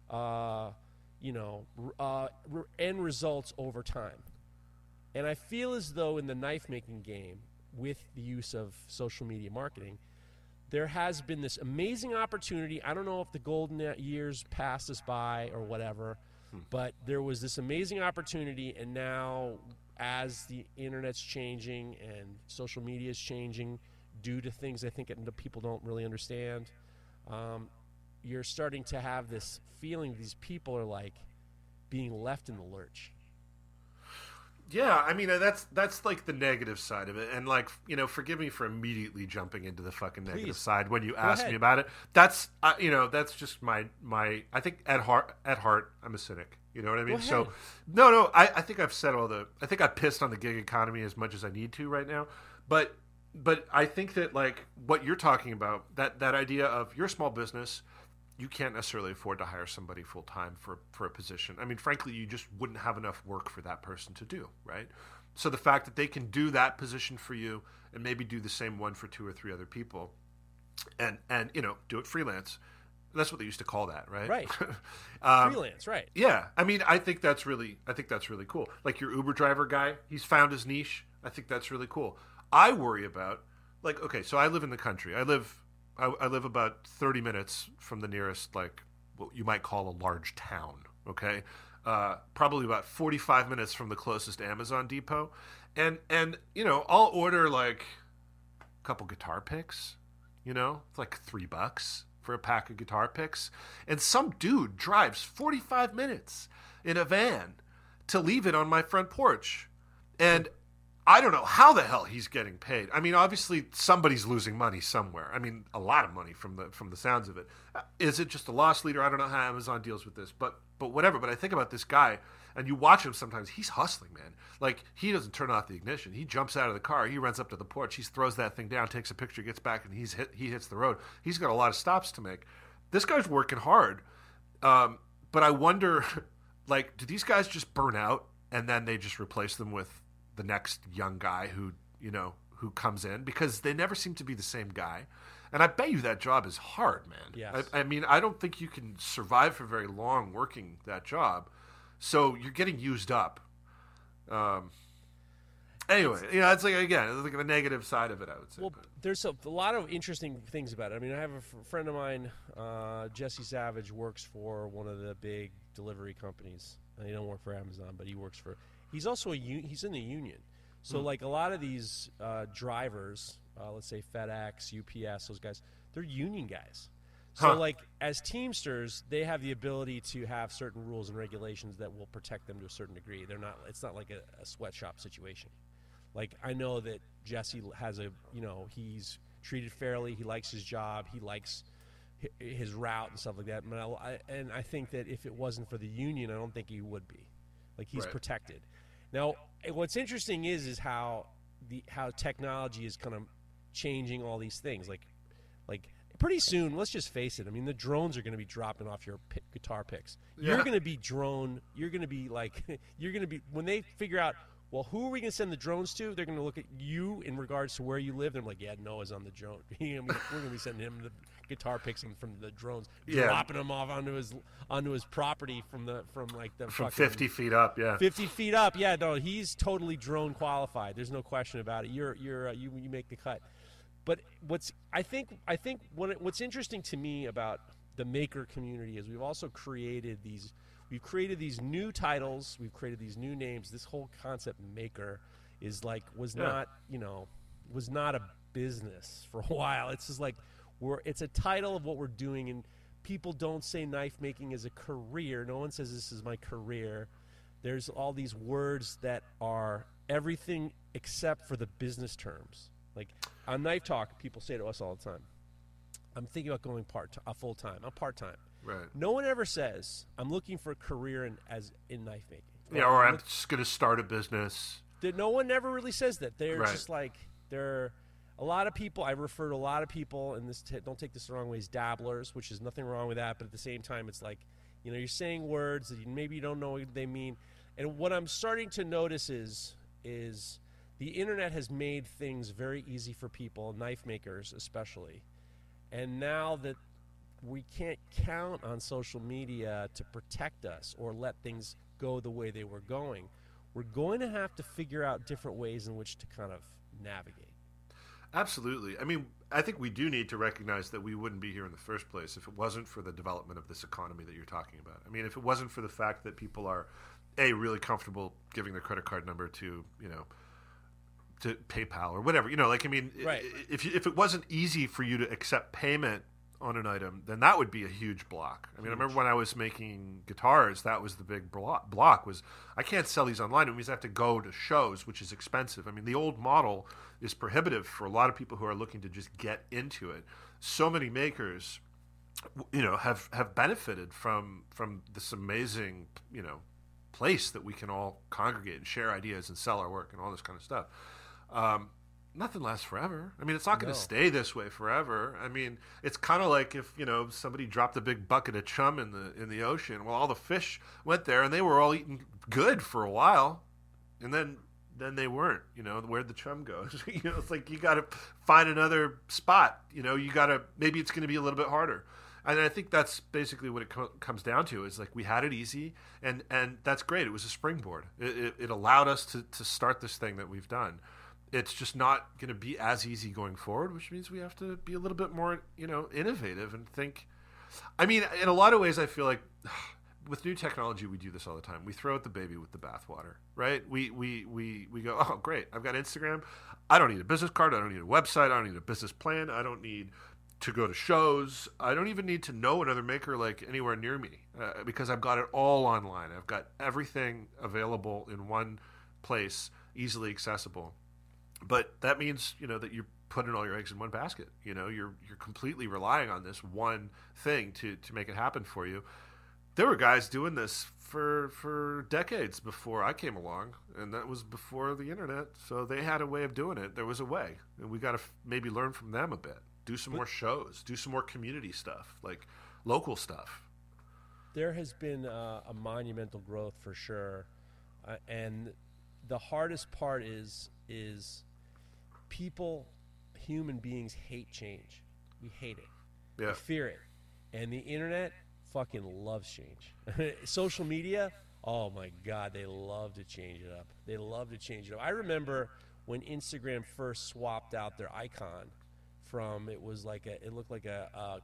end results over time. And I feel as though in the knife making game, with the use of social media marketing, there has been this amazing opportunity. I don't know if the golden years passed us by or whatever, but there was this amazing opportunity, and now as the internet's changing and social media is changing due to things I think that people don't really understand, you're starting to have this feeling these people are like being left in the lurch. Yeah, I mean that's like the negative side of it, and like, you know, forgive me for immediately jumping into the fucking negative side when you asked me about it. That's that's just my. I think at heart I'm a cynic. You know what I mean? So no, I think I've said I think I pissed on the gig economy as much as I need to right now, but I think that like what you're talking about, that idea of you're a small business. You can't necessarily afford to hire somebody full-time for a position. I mean, frankly, you just wouldn't have enough work for that person to do, right? So the fact that they can do that position for you and maybe do the same one for 2 or 3 other people and you know, do it freelance. That's what they used to call that, right? Right. Freelance, right. Yeah. I mean, I think that's really cool. Like your Uber driver guy, he's found his niche. I think that's really cool. I worry about, like, okay, so I live in the country. I live about 30 minutes from the nearest, like, what you might call a large town, okay? Probably about 45 minutes from the closest Amazon depot. And you know, I'll order, like, a couple guitar picks, you know? It's like $3. for a pack of guitar picks, and some dude drives 45 minutes in a van to leave it on my front porch. And I don't know how the hell he's getting paid. I mean, obviously somebody's losing money somewhere. I mean, a lot of money from the sounds of it. Is it just a loss leader? I don't know how Amazon deals with this, but whatever. But I think about this guy, and you watch him sometimes. He's hustling, man. Like, he doesn't turn off the ignition. He jumps out of the car. He runs up to the porch. He throws that thing down, takes a picture, gets back, and he hits the road. He's got a lot of stops to make. This guy's working hard. But I wonder, like, do these guys just burn out and then they just replace them with the next young guy who comes in, because they never seem to be the same guy. And I bet you that job is hard, man. Yes. I mean, I don't think you can survive for very long working that job. So you're getting used up. Anyway, it's like, again, it's like the negative side of it, I would say. Well, there's a lot of interesting things about it. I mean, I have a friend of mine, Jesse Savage, works for one of the big delivery companies. He don't work for Amazon, but he works for. He's also he's in the union. So like a lot of these drivers, let's say FedEx, UPS, those guys, they're union guys. So like as Teamsters, they have the ability to have certain rules and regulations that will protect them to a certain degree. It's not like a sweatshop situation. Like, I know that Jesse has he's treated fairly. He likes his job. He likes his route and stuff like that. And I think that if it wasn't for the union, I don't think he would be. Like, he's protected. Now, what's interesting is how technology is kind of changing all these things. Like pretty soon, let's just face it. I mean, the drones are going to be dropping off your guitar picks. Yeah. You're going to be drone. You're going to be when they figure out, well, who are we going to send the drones to? They're going to look at you in regards to where you live. They're like, yeah, Noah's on the drone. We're going to be sending him the guitar picks from the drones, dropping them off onto his property from 50 feet up. Yeah, 50 feet up. Yeah, no, he's totally drone qualified. There's no question about it. You make the cut. But what's interesting to me about the maker community is we've also created these new titles, we've created these new names. This whole concept maker was not a business for a while. It's just like it's a title of what we're doing, and people don't say knife making is a career. No one says this is my career. There's all these words that are everything except for the business terms. Like on Knife Talk, people say to us all the time, I'm thinking about going full-time. I'm part-time. Right. No one ever says, I'm looking for a career in knife making. Yeah, or I'm just going to start a business. No one ever really says that. They're just like, a lot of people, I refer to a lot of people, and don't take this the wrong way, as dabblers, which is nothing wrong with that, but at the same time, it's like, you're saying words that maybe you don't know what they mean. And what I'm starting to notice is the internet has made things very easy for people, knife makers especially. And now that we can't count on social media to protect us or let things go the way they were going, we're going to have to figure out different ways in which to kind of navigate. Absolutely. I mean, I think we do need to recognize that we wouldn't be here in the first place if it wasn't for the development of this economy that you're talking about. I mean, if it wasn't for the fact that people are, really comfortable giving their credit card number to, to PayPal or whatever, right. If it wasn't easy for you to accept payment on an item, then that would be a huge block. I mean, I remember when I was making guitars, that was the big block was I can't sell these online. It means I have to go to shows, which is expensive. I mean, the old model is prohibitive for a lot of people who are looking to just get into it. So many makers, have benefited from this amazing, place that we can all congregate and share ideas and sell our work and all this kind of stuff. Nothing lasts forever. I mean, it's not going to stay this way forever. I mean, it's kind of like if, somebody dropped a big bucket of chum in the ocean. Well, all the fish went there and they were all eating good for a while. And then they weren't, where'd the chum go? It's like you got to find another spot. Maybe it's going to be a little bit harder. And I think that's basically what it comes down to is like we had it easy and that's great. It was a springboard. It allowed us to start this thing that we've done. It's just not going to be as easy going forward, which means we have to be a little bit more, innovative and think. I mean, in a lot of ways, I feel like with new technology, we do this all the time. We throw out the baby with the bathwater, right? We go, oh, great, I've got Instagram. I don't need a business card. I don't need a website. I don't need a business plan. I don't need to go to shows. I don't even need to know another maker like anywhere near me because I've got it all online. I've got everything available in one place, easily accessible. But that means, you know, that you're putting all your eggs in one basket. You know, you're completely relying on this one thing to make it happen for you. There were guys doing this for decades before I came along, and that was before the internet. So they had a way of doing it. There was a way, and we got to maybe learn from them a bit. Do some more shows. Do some more community stuff, like local stuff. There has been a monumental growth for sure, and the hardest part is people, human beings hate change. We hate it. Yeah. We fear it. And the internet fucking loves change. Social media, oh my God, they love to change it up. They love to change it up. I remember when Instagram first swapped out their icon from, it looked like a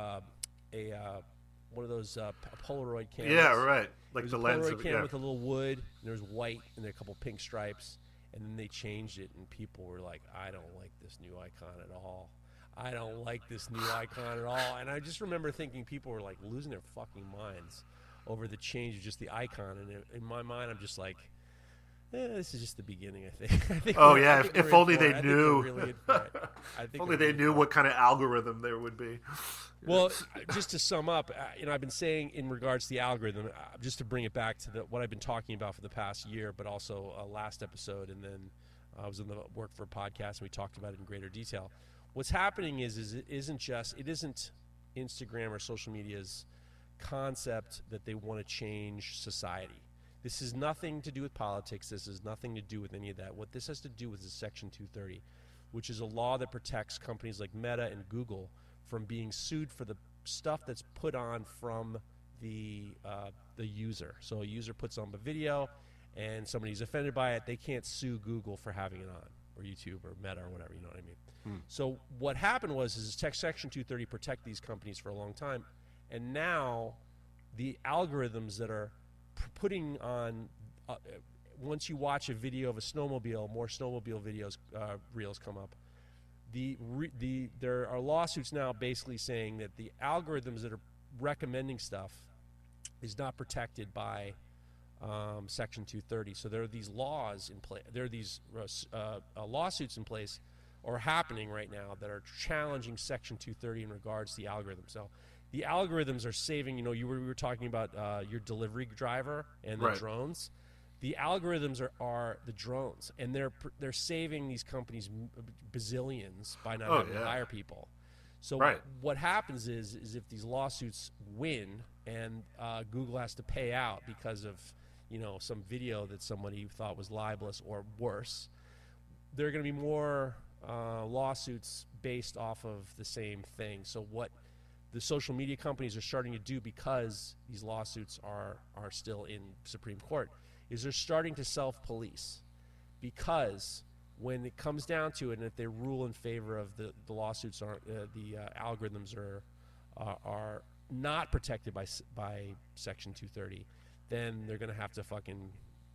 one of those Polaroid cameras. Yeah, right. Like the lens Polaroid of camera with a little wood, and there's white, and there are a couple pink stripes. And then they changed it, and people were like, I don't like this new icon at all. I don't like this new icon at all. And I just remember thinking people were like losing their fucking minds over the change of just the icon. And in my mind, I'm just like, this is just the beginning, I think. Oh, yeah. If only they knew. If only they knew what kind of algorithm there would be. Well, just to sum up, I've been saying in regards to the algorithm, just to bring it back to what I've been talking about for the past year, but also last episode, and then I was in the Work for a Podcast, and we talked about it in greater detail. What's happening is it isn't Instagram or social media's concept that they want to change society. This has nothing to do with politics. This has nothing to do with any of that. What this has to do with is Section 230, which is a law that protects companies like Meta and Google from being sued for the stuff that's put on from the user. So a user puts on a video and somebody's offended by it, they can't sue Google for having it on, or YouTube or Meta or whatever, you know what I mean? So what happened was Section 230 protect these companies for a long time, and now the algorithms that are putting on once you watch a video of a snowmobile, more snowmobile videos, reels come up. There are lawsuits now basically saying that the algorithms that are recommending stuff is not protected by Section 230. So there are these laws in place. There are these lawsuits in place or happening right now that are challenging Section 230 in regards to the algorithm. So the algorithms are saving. You know, we were talking about your delivery driver and the drones. The algorithms are the drones, and they're saving these companies bazillions by not having to hire people. So what happens is if these lawsuits win and Google has to pay out because of some video that somebody thought was libelous or worse, there are going to be more lawsuits based off of the same thing. So what the social media companies are starting to do, because these lawsuits are still in Supreme Court, is they're starting to self-police, because when it comes down to it, and if they rule in favor of the lawsuits, the algorithms are not protected by Section 230, then they're going to have to fucking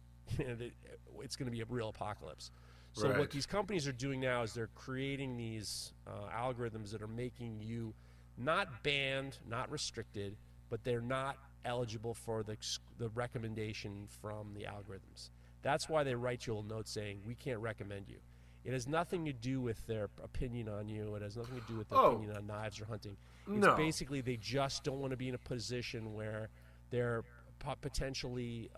it's going to be a real apocalypse. So what these companies are doing now is they're creating these algorithms that are making you not banned, not restricted, but they're not eligible for the recommendation from the algorithms. That's why they write you a note saying, we can't recommend you. It has nothing to do with their opinion on you. It has nothing to do with their opinion on knives or hunting. It's basically they just don't want to be in a position where they're potentially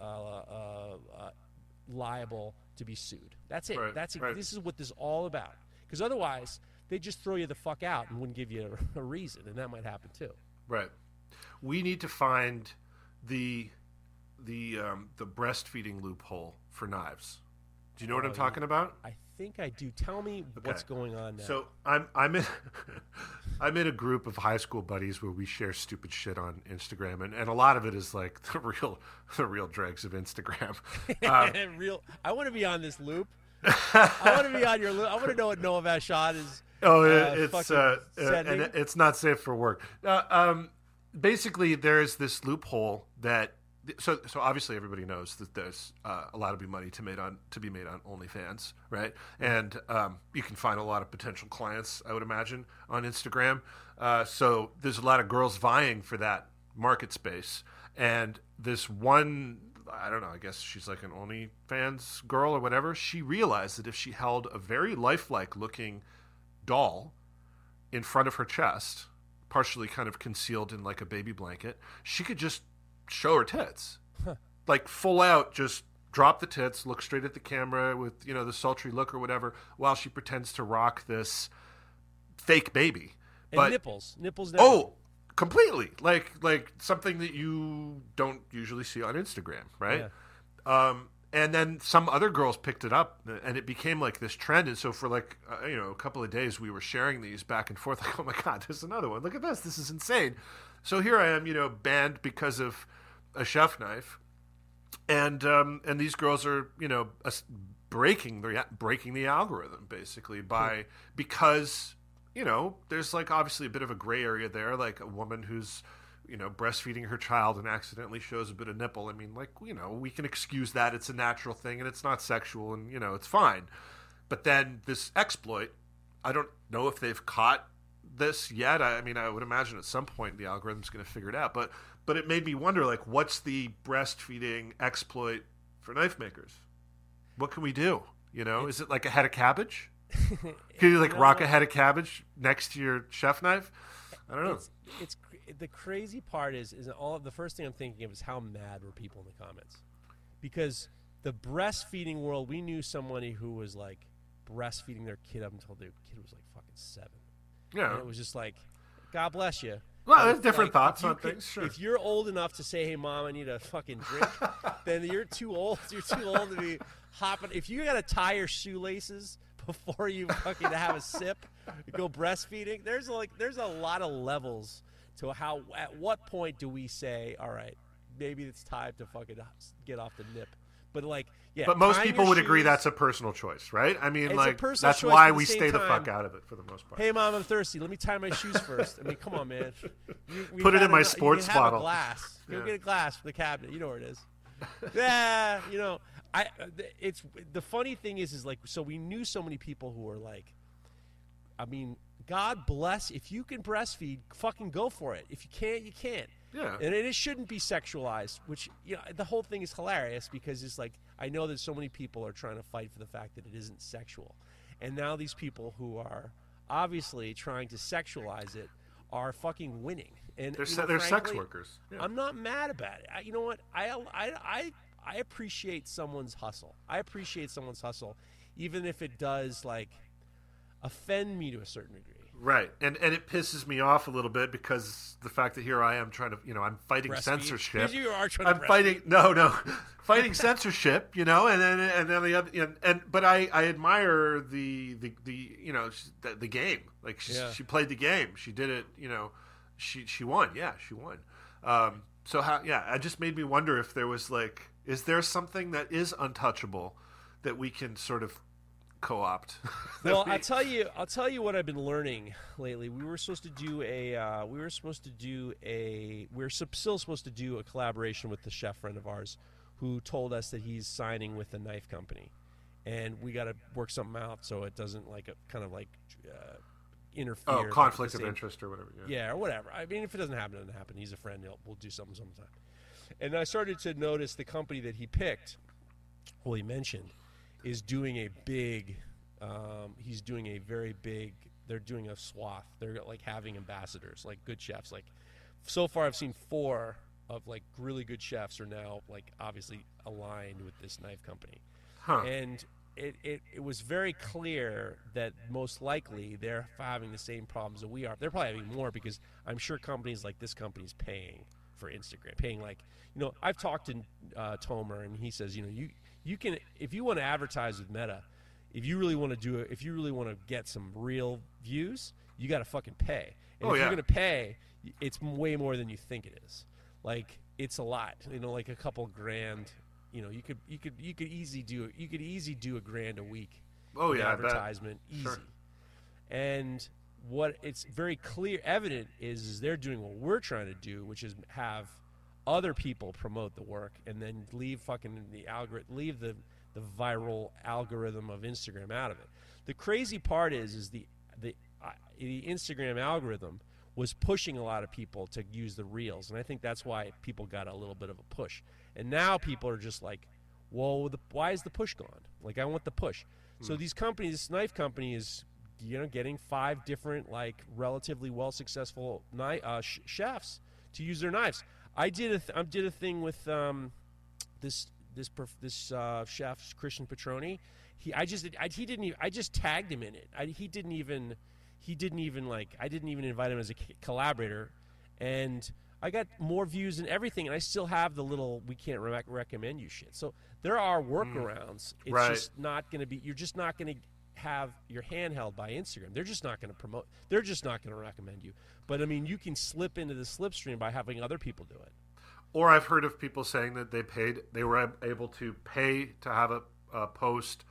liable to be sued. That's it. This is what this is all about. Because otherwise, they just throw you the fuck out and wouldn't give you a reason, and that might happen too. Right. We need to find the breastfeeding loophole for knives. Do you know what I'm talking about? I think I do. Tell me what's going on now. So I'm in a group of high school buddies where we share stupid shit on Instagram, and a lot of it is like the real dregs of Instagram. I want to be on this loop. I want to be on your loop. I want to know what Noah Vachon is. It's not safe for work. Basically, there is this loophole that so obviously everybody knows that there's a lot of money to be made on OnlyFans, right? And you can find a lot of potential clients, I would imagine, on Instagram. So there's a lot of girls vying for that market space. And this one, I don't know, I guess she's like an OnlyFans girl or whatever. She realized that if she held a very lifelike looking doll in front of her chest, partially kind of concealed in like a baby blanket, she could just show her tits. Like full out, just drop the tits, look straight at the camera with, the sultry look or whatever, while she pretends to rock this fake baby. And nipples. Nipples. Oh, completely. Like something that you don't usually see on Instagram, right? Yeah. And then some other girls picked it up, and it became like this trend. And so for like, a couple of days, we were sharing these back and forth. Like, oh my God, there's another one. Look at this. This is insane. So here I am, banned because of a chef knife. And these girls are, breaking the algorithm basically because, there's like obviously a bit of a gray area there, like a woman who's, breastfeeding her child and accidentally shows a bit of nipple. I mean, like, we can excuse that. It's a natural thing and it's not sexual and, it's fine. But then this exploit, I don't know if they've caught this yet. I mean, I would imagine at some point the algorithm's going to figure it out. But it made me wonder, like, what's the breastfeeding exploit for knife makers? What can we do? Is it like a head of cabbage? Can you like rock a head of cabbage next to your chef knife? I don't know. It's the crazy part is all of the first thing I'm thinking of is how mad were people in the comments, because the breastfeeding world, we knew somebody who was like breastfeeding their kid up until their kid was like fucking 7. Yeah, and it was just like, God bless you. Well, there's different thoughts on things. Sure. If you're old enough to say, "Hey, Mom, I need a fucking drink," then you're too old. You're too old to be hopping. If you got to tie your shoelaces before you fucking have a sip, go breastfeeding. There's a lot of levels to at what point do we say, all right, maybe it's time to fucking get off the nip. But like, yeah. But most people would agree that's a personal choice, right? I mean, like, that's choice, why we stay the fuck out of it for the most part. Hey, Mom, I'm thirsty. Let me tie my shoes first. I mean, come on, man. Put it in my sports you can bottle. Have a glass. Go get a glass for the cabinet. You know where it is. Yeah, it's the funny thing is like, so we knew so many people who were like, I mean, God bless, if you can breastfeed, fucking go for it. If you can't, you can't. Yeah. And it shouldn't be sexualized, which, the whole thing is hilarious because it's like, I know that so many people are trying to fight for the fact that it isn't sexual. And now these people who are obviously trying to sexualize it are fucking winning. And they're frankly, sex workers. Yeah. I'm not mad about it. You know what? I appreciate someone's hustle. Even if it does like offend me to a certain degree. Right, and it pisses me off a little bit because the fact that here I am trying to, I'm fighting censorship. You are trying to fighting censorship, and then the other, but I admire the game. Like she played the game. She did it. She won. Yeah, she won. So it just made me wonder if there was like, is there something that is untouchable that we can sort of co-opt? Well, I'll tell you what I've been learning lately. We're still supposed to do a collaboration with the chef friend of ours who told us that he's signing with a knife company, and we got to work something out so it doesn't interfere. Oh, conflict of interest or whatever. Yeah, or whatever. I mean, if it doesn't happen, it doesn't happen. He's a friend. We'll do something sometime. And I started to notice the company that he picked, he mentioned, is doing a big, they're doing a swath. They're like having ambassadors, like good chefs. Like so far I've seen 4 of like really good chefs are now like obviously aligned with this knife company. Huh. And it was very clear that most likely they're having the same problems that we are. They're probably having more because I'm sure companies like this company's paying for Instagram, paying like, I've talked to Tomer and he says, you can, if you want to advertise with Meta, if you really want to get some real views, you got to fucking pay. And if you're going to pay, it's way more than you think it is. Like, it's a lot. Like a couple grand. You could easily do $1,000 a week. Oh yeah, advertisement easy. Sure. And what it's very clear, evident is they're doing what we're trying to do, which is have other people promote the work, and then leave fucking the algorithm, leave the viral algorithm of Instagram out of it. The crazy part is the Instagram algorithm was pushing a lot of people to use the Reels, and I think that's why people got a little bit of a push. And now people are just like, whoa, why is the push gone? Like, I want the push. So these companies, this knife company is, getting 5 different, like, relatively well-successful chefs to use their knives. I did a thing with this chef, Christian Petroni. I just tagged him in it. I didn't even invite him as a collaborator, and I got more views and everything, and I still have the little "we can't recommend you" shit. So there are workarounds. It's just not going to be. You're just not going to have your hand held by Instagram. They're just not going to promote. They're just not going to recommend you. But I mean, you can slip into the slipstream by having other people do it. Or I've heard of people saying that they were able to pay to have a post,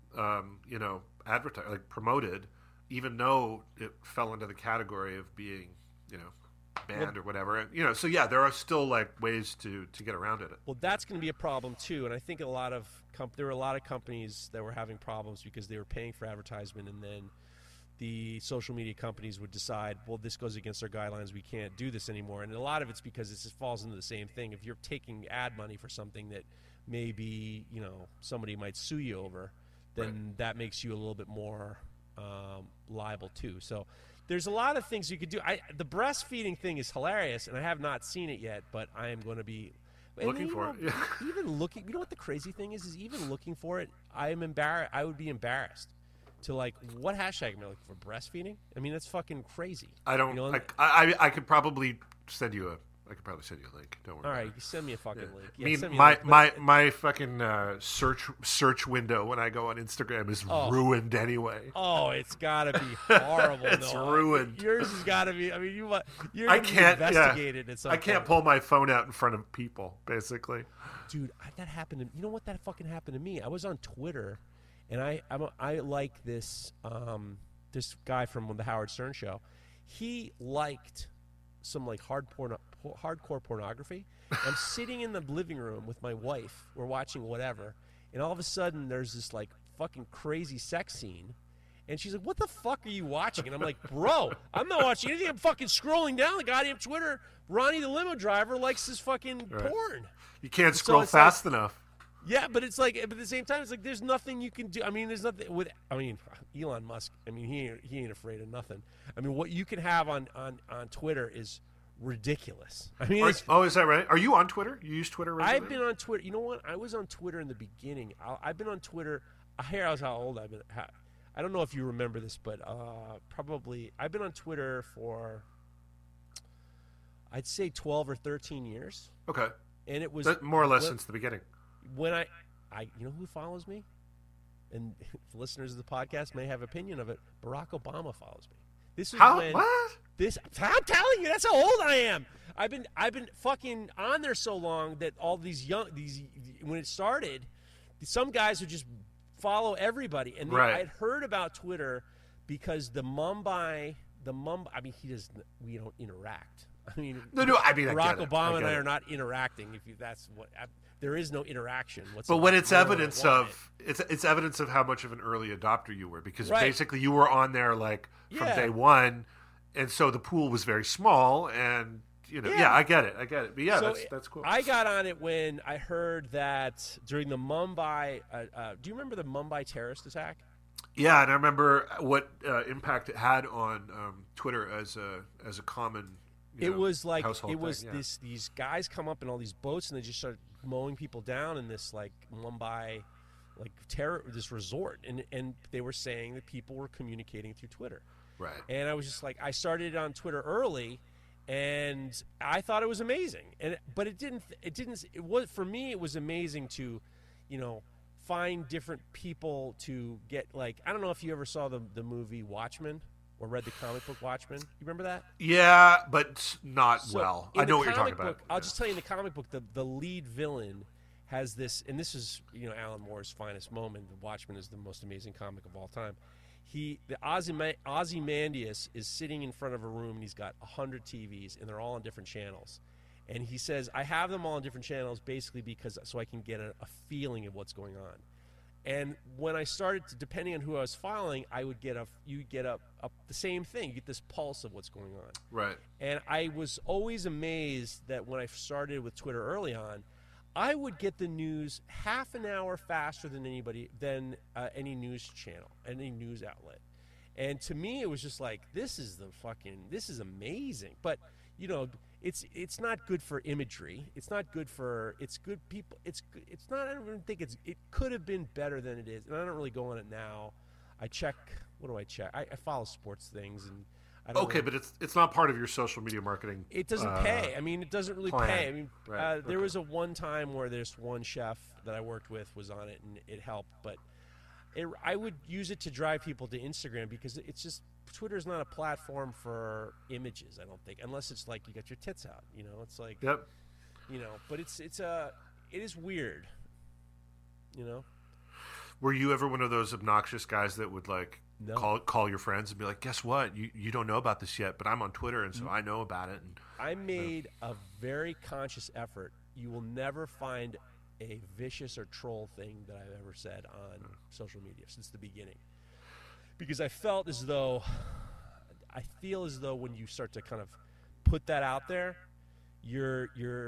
advertised, like promoted, even though it fell into the category of being, banned or whatever. So yeah, there are still like ways to get around it. Well, that's going to be a problem too, and I think there were a lot of companies that were having problems because they were paying for advertisement, and then the social media companies would decide, well, this goes against our guidelines, we can't do this anymore. And a lot of it's because it just falls into the same thing. If you're taking ad money for something that maybe somebody might sue you over, then that makes you a little bit more liable too. So there's a lot of things you could do. The breastfeeding thing is hilarious, and I have not seen it yet, but I am going to be looking for it. Yeah. Even looking, what the crazy thing is even looking for it, I would be embarrassed to, like, what hashtag am I looking for? Breastfeeding? I mean, that's fucking crazy. I don't. I could probably send you a. I could probably send you a link. Don't worry. All right, you send me a fucking link. Yeah, I send mean, me a link. my fucking search window when I go on Instagram is ruined anyway. Oh, it's gotta be horrible. It's ruined. Yours has got to be. I mean, you're I can't investigate it at some I can't point. pull my phone out in front of people. Basically, dude, that happened to. You know what? That fucking happened to me. I was on Twitter, and I like this guy from the Howard Stern show. He liked some like hardcore pornography. I'm sitting in the living room with my wife. We're watching whatever, and all of a sudden there's this like fucking crazy sex scene, and she's like, "What the fuck are you watching?" And I'm like, "Bro, I'm not watching anything. I'm fucking scrolling down the goddamn Twitter. Ronnie the limo driver likes this fucking porn." You can't scroll fast enough. Yeah, but it's like, but at the same time, it's like there's nothing you can do. I mean, there's nothing with. I mean, Elon Musk. I mean, he ain't afraid of nothing. I mean, what you can have on Twitter is ridiculous. I mean, is that right? Are you on Twitter? You use Twitter regularly? I've been on Twitter. You know what? I was on Twitter in the beginning. I've been on Twitter. Here's how old I've been. I don't know if you remember this, but probably I've been on Twitter for, I'd say 12 or 13 years. Okay. And it was more or less since the beginning. When I you know who follows me? And listeners of the podcast may have opinion of it. Barack Obama follows me. This is what? I'm telling you, that's how old I am. I've been fucking on there so long that all these when it started, some guys would just follow everybody. And I'd heard about Twitter because the Mumbai, I mean, we don't interact. I mean, no. I mean, Barack Obama and I are not interacting. That's what. There is no interaction whatsoever. But when it's evidence of it's evidence of how much of an early adopter you were, because basically you were on there like from day one, and so the pool was very small, and I get it. But yeah, so that's cool. I got on it when I heard that during the Mumbai. Do you remember the Mumbai terrorist attack? Yeah, and I remember what impact it had on Twitter as a common. It was like thing, these guys come up in all these boats and they just start mowing people down in this like Mumbai, like this resort, and they were saying that people were communicating through Twitter. Right. And I was just like, I started on Twitter early, and I thought it was amazing. But it was for me. It was amazing to, find different people to get like. I don't know if you ever saw the movie Watchmen. Or read the comic book Watchmen. You remember that? Yeah, but not well. I know what you're talking about. I'll just tell you, in the comic book, the lead villain has this, and this is Alan Moore's finest moment. The Watchmen is the most amazing comic of all time. Ozymandias is sitting in front of a room, and he's got 100 TVs, and they're all on different channels. And he says, I have them all on different channels basically because so I can get a feeling of what's going on. And when I started to, depending on who I was following, you get the same thing. You get this pulse of what's going on. Right. And I was always amazed that when I started with Twitter early on, I would get the news half an hour faster than any news channel, any news outlet. And to me, it was just like, this is amazing. But, you know, it's not good for imagery. It's not good for, it's good people. It's not, I don't even think it could have been better than it is. And I don't really go on it now. I check, what do I check? I follow sports things and I don't Okay, but it's not part of your social media marketing. It doesn't pay. I mean, it doesn't really plan. pay. I mean, Right. there was a one time where this one chef that I worked with was on it, and it helped. But I would use it to drive people to Instagram because it's just Twitter's not a platform for images. I don't think, unless it's like you got your tits out. You know, it's like, Yep. you know. But it is weird. You know. Were you ever one of those obnoxious guys that would like No. call your friends and be like, guess what? You don't know about this yet, but I'm on Twitter and so I know about it. And I made a very conscious effort. You will never find a vicious or troll thing that I've ever said on social media since the beginning. Because I feel as though when you start to kind of put that out there, you're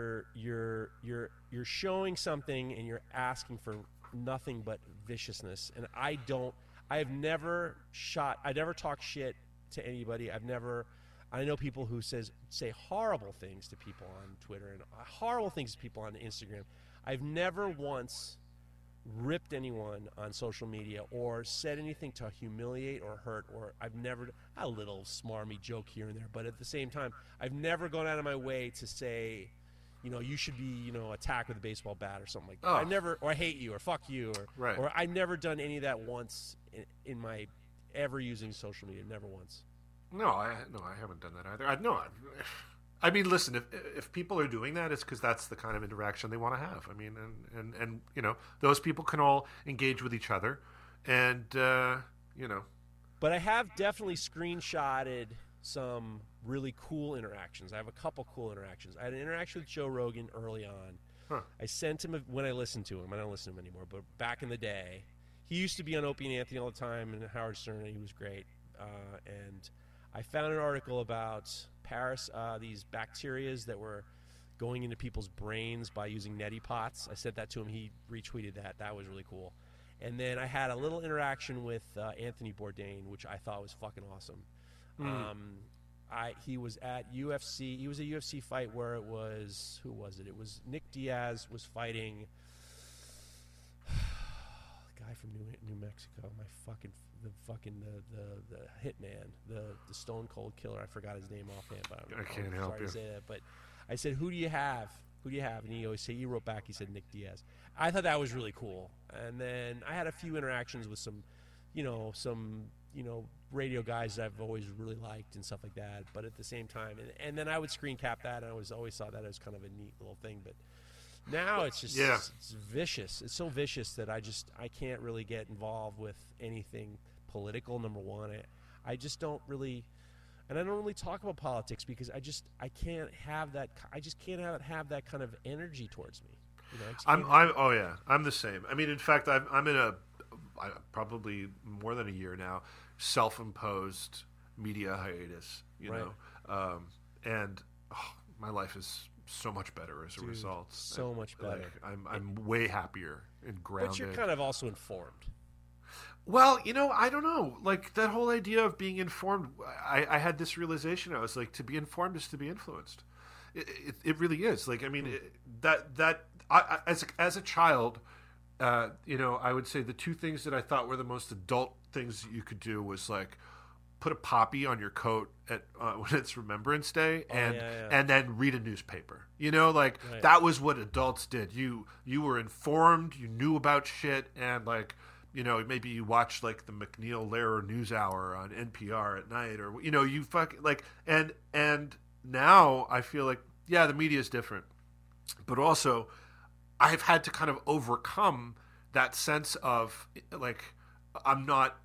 showing something and you're asking for nothing but viciousness. And I never talk shit to anybody. I know people who say horrible things to people on Twitter and horrible things to people on Instagram. I've never once ripped anyone on social media or said anything to humiliate or hurt, or I've never a little smarmy joke here and there, but at the same time, I've never gone out of my way to say, you know, you should be, you know, attacked with a baseball bat or something like that. Oh. I never, or I hate you, or fuck you, Right. or I've never done any of that once in my ever using social media. Never once. No, I haven't done that either. I mean, listen, if people are doing that, it's because that's the kind of interaction they want to have. I mean, and you know, those people can all engage with each other, and you know. But I have definitely screenshotted some really cool interactions. I have a couple cool interactions. I had an interaction with Joe Rogan early on. Huh. I sent him when I listened to him. I don't listen to him anymore, but back in the day, he used to be on Opie and Anthony all the time, and Howard Stern, and he was great. And I found an article about Paris, these bacterias that were going into people's brains by using neti pots. I sent that to him. He retweeted that. That was really cool. And then I had a little interaction with Anthony Bourdain, which I thought was fucking awesome. He was at UFC. He was a UFC fight where it was, who was it? It was Nick Diaz was fighting the guy from New Mexico. The hitman, the Stone Cold Killer. I forgot his name offhand, but I can't help sorry you. to say that. But I said, "Who do you have? Who do you have?" And he wrote back. He said Nick Diaz. I thought that was really cool. And then I had a few interactions with some radio guys that I've always really liked and stuff like that. But at the same time, and then I would screen cap that, and I always saw that as kind of a neat little thing. But now it's just it's vicious. It's so vicious that I can't really get involved with anything political. Number one, I just don't really, and I don't really talk about politics because I can't have that. I just can't have that kind of energy towards me. You know, I'm the same. I mean, in fact, I'm in probably more than a year now, self-imposed media hiatus. You know, and my life is so much better as a result. So much better. Like, I'm way happier and grounded. But you're kind of also informed. Well, you know, I don't know. Like that whole idea of being informed, I had this realization. I was like, to be informed is to be influenced. It really is. Like, I mean, as a child, you know, I would say the two things that I thought were the most adult things that you could do was like put a poppy on your coat at when it's Remembrance Day, and then read a newspaper. You know, like that was what adults did. You were informed, you knew about shit, and like, you know, maybe you watched like the McNeil Lehrer News Hour on NPR at night, or you know, you fucking like, and now I feel like the media is different, but also I've had to kind of overcome that sense of like I'm not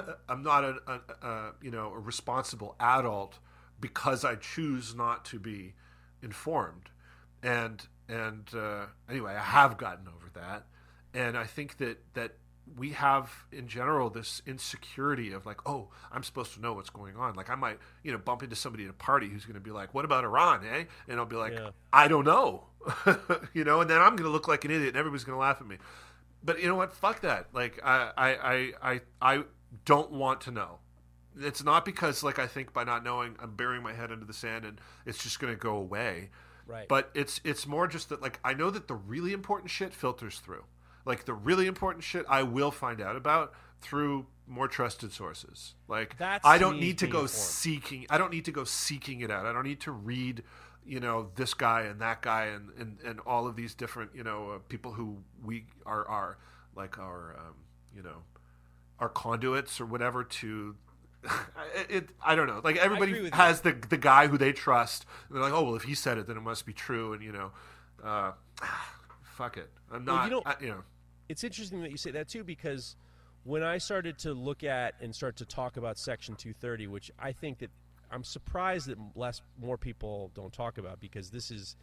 a responsible adult because I choose not to be informed. and anyway, I have gotten over that, and I think that we have in general this insecurity of like, oh, I'm supposed to know what's going on. Like I might, bump into somebody at a party who's going to be like, what about Iran, eh? And I'll be like, I don't know, and then I'm going to look like an idiot and everybody's going to laugh at me. But you know what? Fuck that. Like I don't want to know. It's not because like I think by not knowing I'm burying my head under the sand and it's just going to go away. Right. But it's more just that like I know that the really important shit filters through. Like the really important shit I will find out about through more trusted sources. Like I don't need to go seeking. I don't need to go seeking it out. I don't need to read, this guy and that guy and all of these different, people who we are like our conduits or whatever to. I don't know. Like everybody has the guy who they trust. And they're like, oh well, if he said it, then it must be true. And fuck it. I'm not. Well, it's interesting that you say that too, because when I started to look at and start to talk about Section 230, which I think that I'm surprised that more people don't talk about, because this is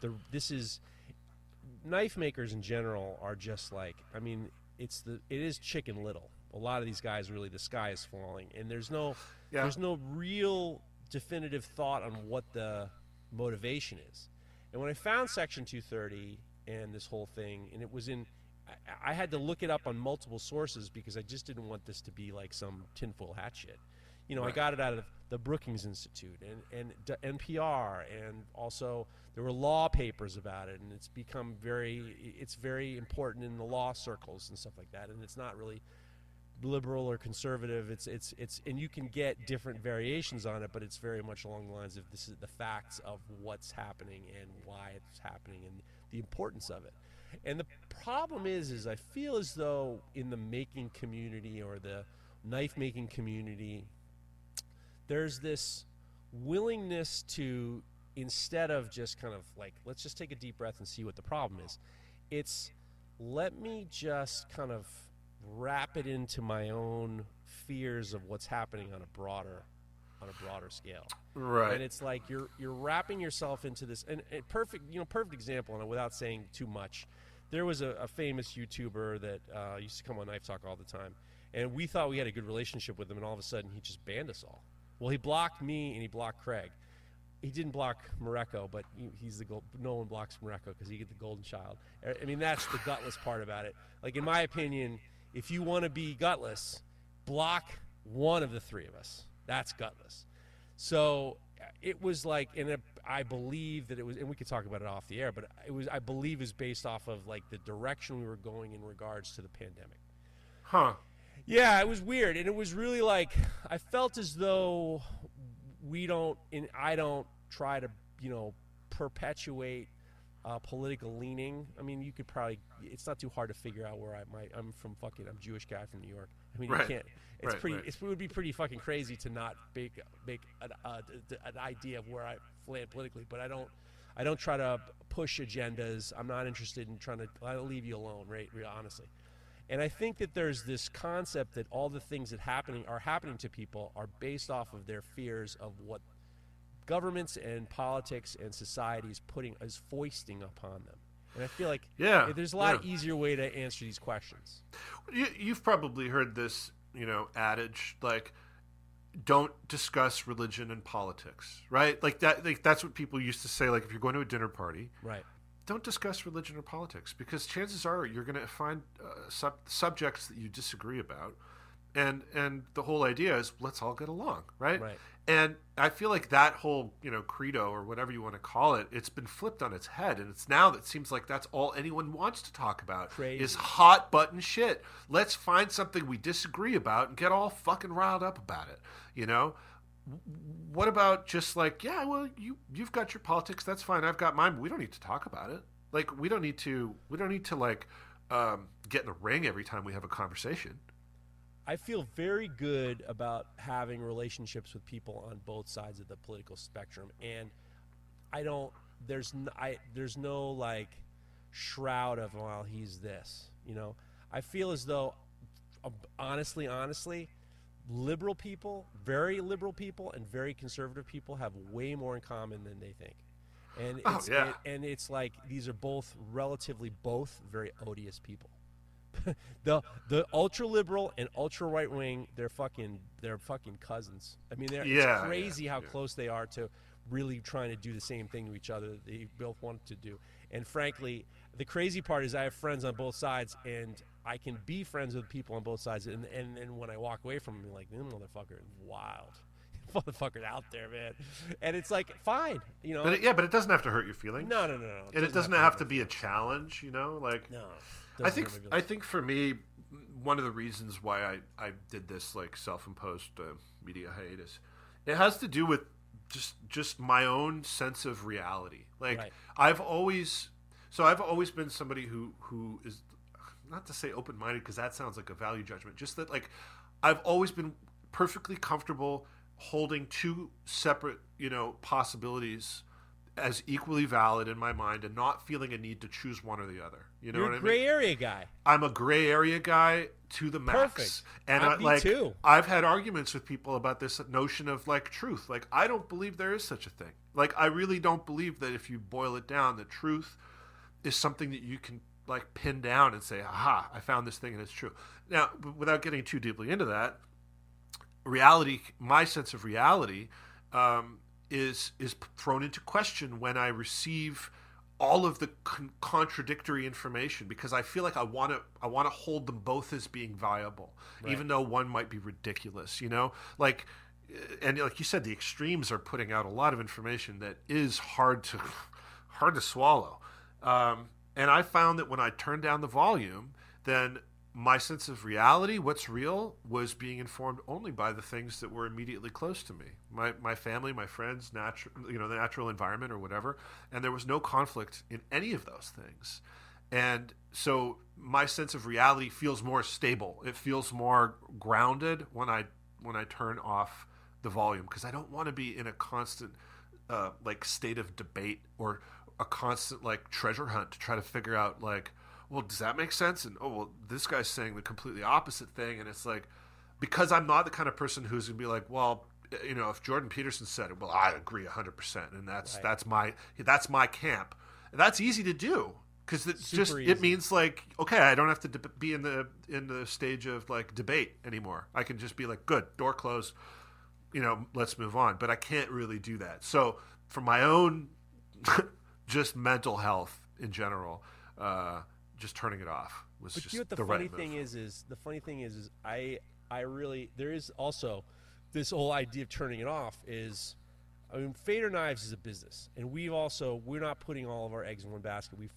knife makers in general are just like, I mean, it is Chicken Little. A lot of these guys, really, the sky is falling, and there's no real definitive thought on what the motivation is. And when I found Section 230 and this whole thing, and it was I had to look it up on multiple sources because I just didn't want this to be like some tinfoil hat shit. Right. I got it out of the Brookings Institute and NPR, and also there were law papers about it, and it's become it's very important in the law circles and stuff like that, and it's not really liberal or conservative. It's and you can get different variations on it, but it's very much along the lines of this is the facts of what's happening and why it's happening and the importance of it. And the problem is I feel as though in the making community or the knife making community, there's this willingness to, instead of just kind of like, let's just take a deep breath and see what the problem is, it's let me just kind of wrap it into my own fears of what's happening on a broader scale. Right. And it's like you're wrapping yourself into this, and perfect example, and without saying too much, there was a famous YouTuber that used to come on Knife Talk all the time, and we thought we had a good relationship with him, and all of a sudden he just banned us all. Well, he blocked me and he blocked Craig. He didn't block Mareko, but he's no one blocks Mareko because he gets the golden child. I mean, that's the gutless part about it. Like, in my opinion, if you want to be gutless, block one of the three of us. That's gutless. So it was like, I believe that it was, and we could talk about it off the air, but I believe it was based off of like the direction we were going in regards to the pandemic. Huh. Yeah, it was weird, and it was really like I felt as though I don't try to perpetuate political leaning. I mean, you could probably, it's not too hard to figure out where I'm a Jewish guy from New York. I mean, right. You can't. It would be pretty fucking crazy to not make an idea of where I land politically. But I don't try to push agendas. I'm not interested in I'll leave you alone, right? Honestly. And I think that there's this concept that all the things that are happening to people are based off of their fears of what governments and politics and society is foisting upon them. And I feel like there's a lot easier way to answer these questions. You've probably heard this, adage, like, don't discuss religion and politics, right? Like that. Like that's what people used to say. Like if you're going to a dinner party, right? Don't discuss religion or politics because chances are you're going to find subjects that you disagree about, and the whole idea is let's all get along, right? Right. And I feel like that whole credo or whatever you want to call it, it's been flipped on its head, and it's now that seems like that's all anyone wants to talk about is hot button shit. Let's find something we disagree about and get all fucking riled up about it. What about just like, yeah, well, you've got your politics, that's fine. I've got mine. But we don't need to talk about it. Like we don't need to like get in the ring every time we have a conversation. I feel very good about having relationships with people on both sides of the political spectrum, and there's no like shroud of, well, he's this. I feel as though, honestly, liberal people, very liberal people, and very conservative people have way more in common than they think. And Oh, it's, yeah. and it's like these are both very odious people. the ultra liberal and ultra right wing, they're fucking cousins. I mean, it's crazy how close they are to really trying to do the same thing to each other that they both want to do. And frankly, the crazy part is I have friends on both sides, and I can be friends with people on both sides. And when I walk away from them, like, this motherfucker is wild. Motherfucker out there, man. And it's like, fine, you know. But it doesn't have to hurt your feelings. No. And it doesn't have to be a challenge, you know? Like, No. I think for me, one of the reasons why I did this like self-imposed media hiatus, it has to do with just my own sense of reality. Like, Right. I've always been somebody who is, not to say open-minded because that sounds like a value judgment, just that like I've always been perfectly comfortable holding two separate, you know, possibilities as equally valid in my mind and not feeling a need to choose one or the other. You know You're what I a mean? gray area guy. I'm a gray area guy to the max. Perfect. And Me too. I've had arguments with people about this notion of like truth. Like, I don't believe there is such a thing. Like, I really don't believe that if you boil it down, the truth is something that you can like pin down and say, aha, I found this thing and it's true. Now, without getting too deeply into that, reality, my sense of reality, is thrown into question when I receive all of the contradictory information, because I feel like I want to hold them both as being viable, Right. even though one might be ridiculous, you know, like, and like you said, the extremes are putting out a lot of information that is hard to swallow. And I found that when I turned down the volume, then my sense of reality, what's real, was being informed only by the things that were immediately close to me. My family, my friends, the natural environment or whatever. And there was no conflict in any of those things. And so my sense of reality feels more stable. It feels more grounded when I turn off the volume, because I don't want to be in a constant like state of debate or a constant like treasure hunt to try to figure out like, well, does that make sense? And, oh, well, this guy's saying the completely opposite thing. And it's like, because I'm not the kind of person who's going to be like, well, you know, if Jordan Peterson said it, well, I agree 100%. And that's my camp. And that's easy to do, because it means like, okay, I don't have to be in the stage of like debate anymore. I can just be like, good, door closed, you know, let's move on. But I can't really do that. So for my own just mental health in general, just turning it off was But just you know what the right move. the funny thing is I really, there is also this whole idea of turning it off is, I mean, Fader Knives is a business, and we're not putting all of our eggs in one basket. We've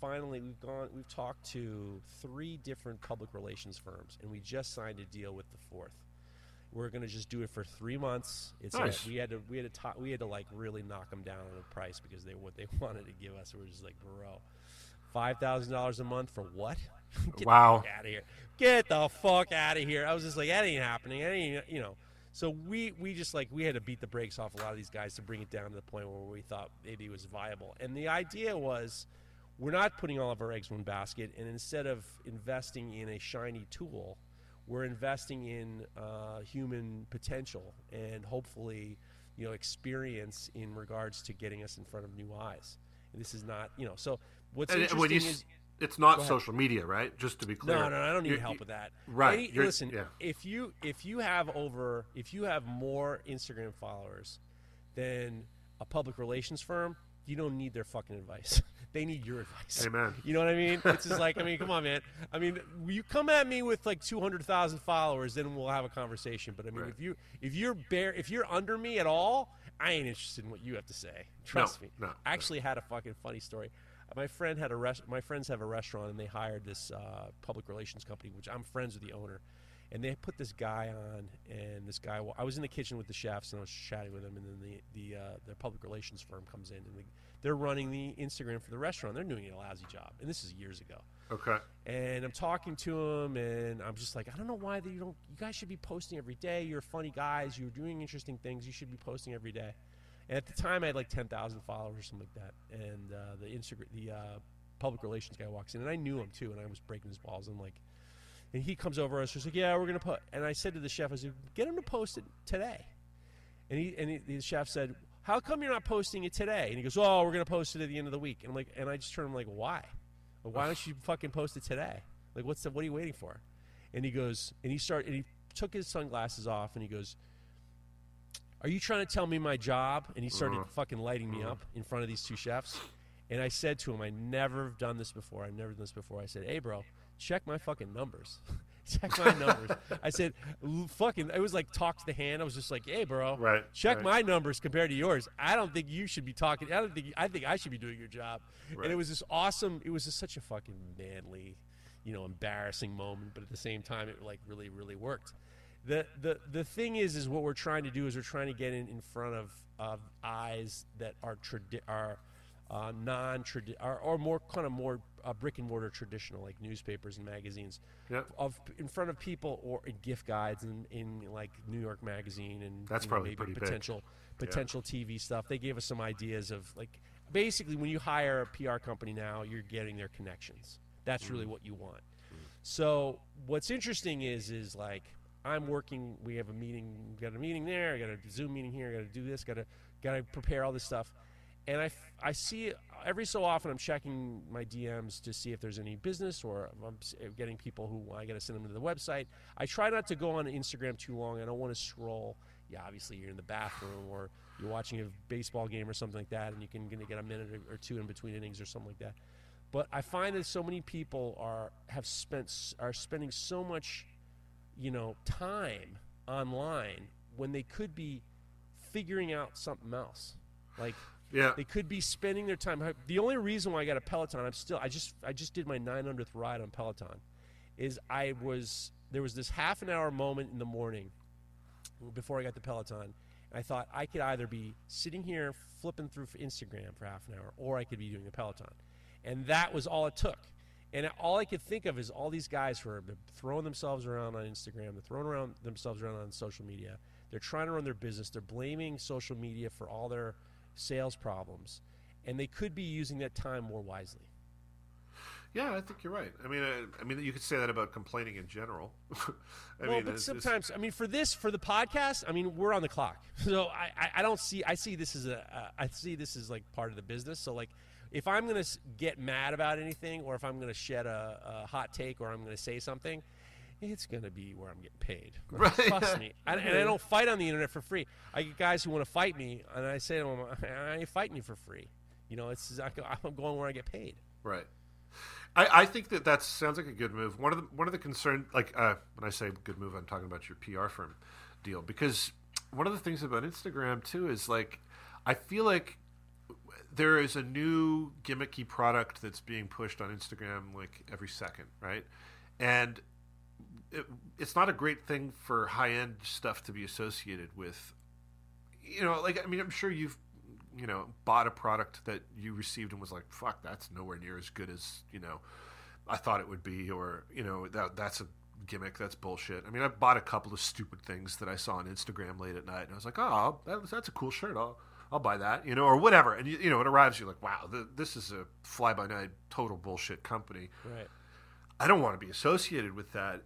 talked to 3 different public relations firms, and we just signed a deal with the 4th. We're going to just do it for 3 months. It's nice. we had to like really knock them down on the price, because what they wanted to give us, we're just like, bro, $5,000 a month for what? Get Wow. the fuck out of here. Get the fuck out of here. I was just like, that ain't happening. That ain't, you know. So we just like, we had to beat the brakes off a lot of these guys to bring it down to the point where we thought maybe it was viable. And the idea was, we're not putting all of our eggs in one basket, and instead of investing in a shiny tool, we're investing in human potential and hopefully, you know, experience in regards to getting us in front of new eyes. And this is not, you know, so what's interesting is, it's not social media, right? Just to be clear. No, I don't need help with that. Right. Listen, yeah. if you have more Instagram followers than a public relations firm, you don't need their fucking advice. They need your advice. Amen. You know what I mean? It's just like, I mean, come on, man. I mean, you come at me with like 200,000 followers, then we'll have a conversation. But I mean, Right. if you're under me at all, I ain't interested in what you have to say. Trust me. No. I actually had a fucking funny story. My friends have a restaurant, and they hired this public relations company, which I'm friends with the owner. And they put this guy on, and this guy, I was in the kitchen with the chefs, and I was chatting with them, and then the public relations firm comes in, and they're running the Instagram for the restaurant. They're doing a lousy job, and this is years ago. Okay. And I'm talking to them, and I'm just like, I don't know why you guys should be posting every day. You're funny guys. You're doing interesting things. You should be posting every day. And at the time, I had like 10,000 followers or something like that. And the public relations guy walks in, and I knew him too, and I was breaking his balls. And like, and he comes over, I was just like, yeah, we're gonna put. And I said to the chef, I said, get him to post it today. And the chef said, how come you're not posting it today? And he goes, oh, we're going to post it at the end of the week. And I'm like, and I just turn him like, why? Like, why don't you fucking post it today? Like, what are you waiting for? And he goes, and he took his sunglasses off and he goes, are you trying to tell me my job? And he started fucking lighting me up in front of these two chefs. And I said to him, I've never done this before. I said, hey, bro, check my fucking numbers. Check my numbers. I said, fucking, it was like talk to the hand. I was just like, hey, bro, check my numbers compared to yours. I don't think you should be talking. I think I should be doing your job. Right. And it was this awesome, it was just such a fucking manly, embarrassing moment. But at the same time, it like really, really worked. The thing is what we're trying to do is we're trying to get in front of eyes that are more brick and mortar traditional, like newspapers and magazines, in front of people or in gift guides and in like New York Magazine and that's probably maybe pretty potential TV stuff. They gave us some ideas of like basically when you hire a PR company now, you're getting their connections. That's really what you want. So what's interesting is like I'm working. We have a meeting. Got a meeting there. I got a Zoom meeting here. Got to do this. Got to prepare all this stuff. And I see every so often I'm checking my DMs to see if there's any business or I'm getting people who I got to send them to the website. I try not to go on Instagram too long. I don't want to scroll. Yeah, obviously you're in the bathroom or you're watching a baseball game or something like that, and you can get a minute or two in between innings or something like that. But I find that so many people are spending so much time online when they could be figuring out something else. Like they could be spending their time. The only reason why I got a Peloton, I just did my 900th ride on Peloton, is there was this half an hour moment in the morning before I got the Peloton, and I thought I could either be sitting here flipping through Instagram for half an hour or I could be doing the Peloton. And that was all it took. And all I could think of is all these guys who are throwing themselves around on Instagram, they're throwing themselves around on social media. They're trying to run their business. They're blaming social media for all their sales problems. And they could be using that time more wisely. Yeah, I think you're right. I mean, you could say that about complaining in general. But sometimes, for the podcast, we're on the clock. So I see this as like part of the business. So like, if I'm going to get mad about anything, or if I'm going to shed a hot take, or I'm going to say something, it's going to be where I'm getting paid. Right. Trust me. And I don't fight on the internet for free. I get guys who want to fight me, and I say to them, I ain't fighting you for free. I'm going where I get paid. Right. I think that sounds like a good move. One of the concerns, like when I say good move, I'm talking about your PR firm deal, because one of the things about Instagram too is like I feel like there is a new gimmicky product that's being pushed on Instagram like every second, right? And it's not a great thing for high-end stuff to be associated with. I'm sure you've bought a product that you received and was like, fuck, that's nowhere near as good as, I thought it would be, or, that's a gimmick, that's bullshit. I mean, I bought a couple of stupid things that I saw on Instagram late at night, and I was like, oh, that's a cool shirt, I'll buy that, or whatever. And, it arrives, you're like, wow, this is a fly-by-night total bullshit company. Right. I don't want to be associated with that.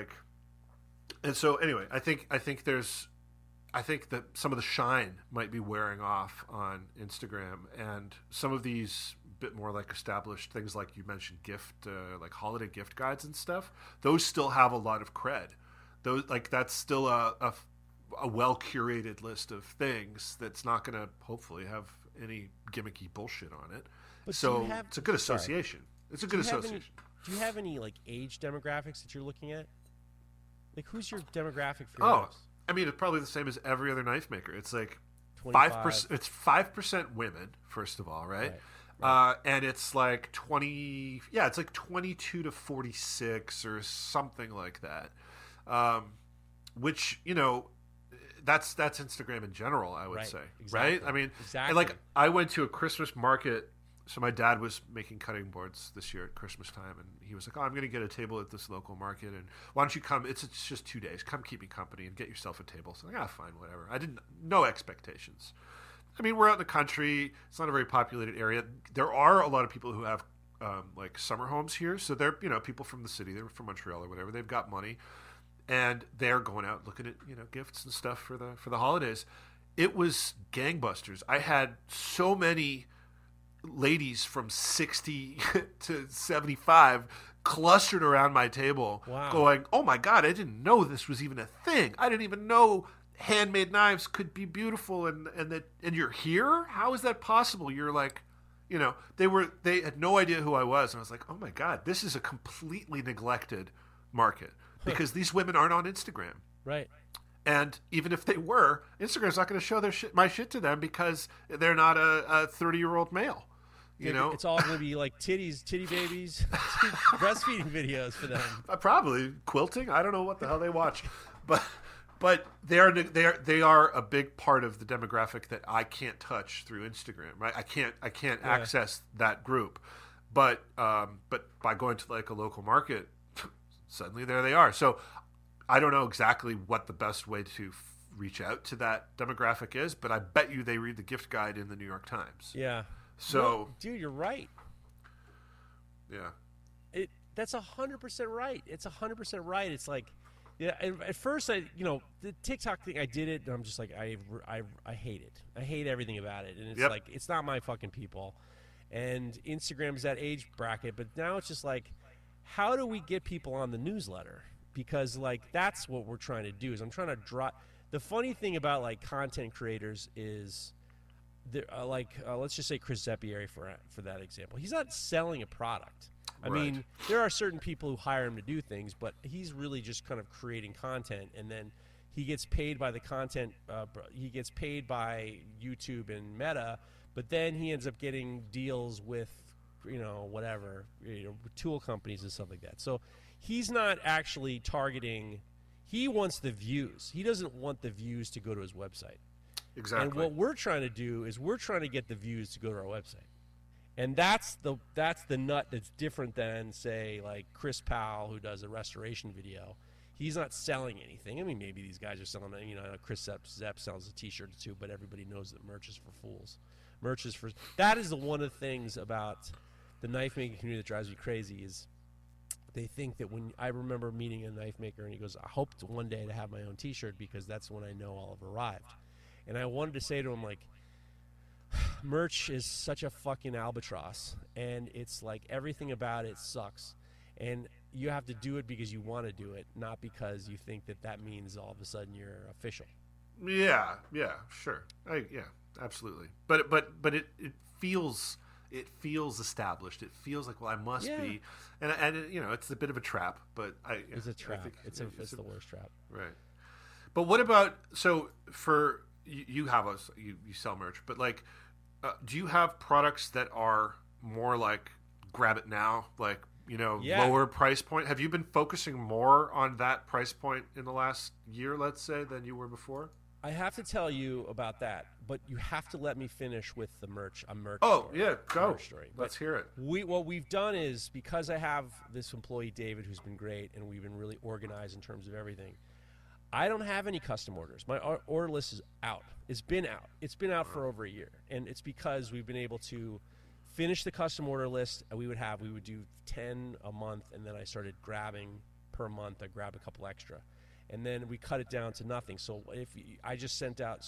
And so anyway, I think that some of the shine might be wearing off on Instagram, and some of these bit more like established things, like you mentioned, like holiday gift guides and stuff. Those still have a lot of cred. That's still a well curated list of things that's not going to hopefully have any gimmicky bullshit on it. But so it's a good association. It's a good association. Do you have any like age demographics that you're looking at? Like, who's your demographic for your house? It's probably the same as every other knife maker. It's like 5%. It's 5% women, first of all, right? And it's like 20. Yeah, it's like 22 to 46 or something like that. Which that's Instagram in general, I would say, exactly. right? Exactly. Like I went to a Christmas market. So my dad was making cutting boards this year at Christmas time, and he was like, "Oh, I'm going to get a table at this local market, and why don't you come? It's just 2 days. Come keep me company and get yourself a table." So I'm like, fine, whatever. I didn't no expectations. We're out in the country. It's not a very populated area. There are a lot of people who have like summer homes here, so they're people from the city. They're from Montreal or whatever. They've got money, and they're going out looking at gifts and stuff for the holidays. it was gangbusters. I had so many ladies from 60 to 75 clustered around my table going, oh my God, I didn't know this was even a thing. I didn't even know handmade knives could be beautiful and you're here? How is that possible? You're like, you know, they had no idea who I was, and I was like, oh my God, this is a completely neglected market because these women aren't on Instagram. Right. And even if they were, Instagram's not going to show my shit to them because they're not a 30-year-old male. You know, it's all going to be like titty babies, breastfeeding videos for them. Probably quilting. I don't know what the hell they watch, but they are a big part of the demographic that I can't touch through Instagram. Right? I can't access that group, but by going to like a local market, suddenly there they are. So I don't know exactly what the best way to reach out to that demographic is, but I bet you they read the gift guide in the New York Times. Yeah. So, no, dude, you're right. Yeah. That's 100% right. It's 100% right. It's like, yeah. And at first, the TikTok thing, I did it, and I'm just like, I hate it. I hate everything about it, and it's like, it's not my fucking people. And Instagram is that age bracket, but now it's just like, how do we get people on the newsletter? Because like that's what we're trying to do. Is I'm trying to draw. The funny thing about like content creators is. Let's just say Chris Zeppieri for that example. He's not selling a product. I mean, there are certain people who hire him to do things, but he's really just kind of creating content, and then he gets paid by the content. He gets paid by YouTube and Meta, but then he ends up getting deals with, whatever, tool companies and stuff like that. So he's not actually targeting. He wants the views. He doesn't want the views to go to his website. Exactly. And what we're trying to do is we're trying to get the views to go to our website. And that's the nut that's different than, say, like Chris Powell, who does a restoration video. He's not selling anything. I mean, maybe these guys are selling, Chris Zepp sells a T-shirt or two, but everybody knows that merch is for fools. Merch is for... That is one of the things about the knife-making community that drives me crazy is they think that when... I remember meeting a knife maker, and he goes, I hope one day to have my own T-shirt because that's when I know I'll have arrived. And I wanted to say to him, like, merch is such a fucking albatross, and it's like everything about it sucks. And you have to do it because you want to do it, not because you think that means all of a sudden you're official. Yeah, sure. Yeah, absolutely. But it feels established. It feels like, well, I must be, and it's a bit of a trap. But it's a trap. It's the worst trap. Right. But what about for you you sell merch, but like, do you have products that are more like grab it now, like lower price point? Have you been focusing more on that price point in the last year, let's say, than you were before? I have to tell you about that, but you have to let me finish with the merch. Story. Yeah, go. Story. Let's hear it. What we've done is, because I have this employee David who's been great, and we've been really organized in terms of everything. I don't have any custom orders. My order list is out. It's been out. It's been out for over a year, and it's because we've been able to finish the custom order list. We would do 10 a month, and then I started grabbing per month. I grab a couple extra, and then we cut it down to nothing. So if I just sent out,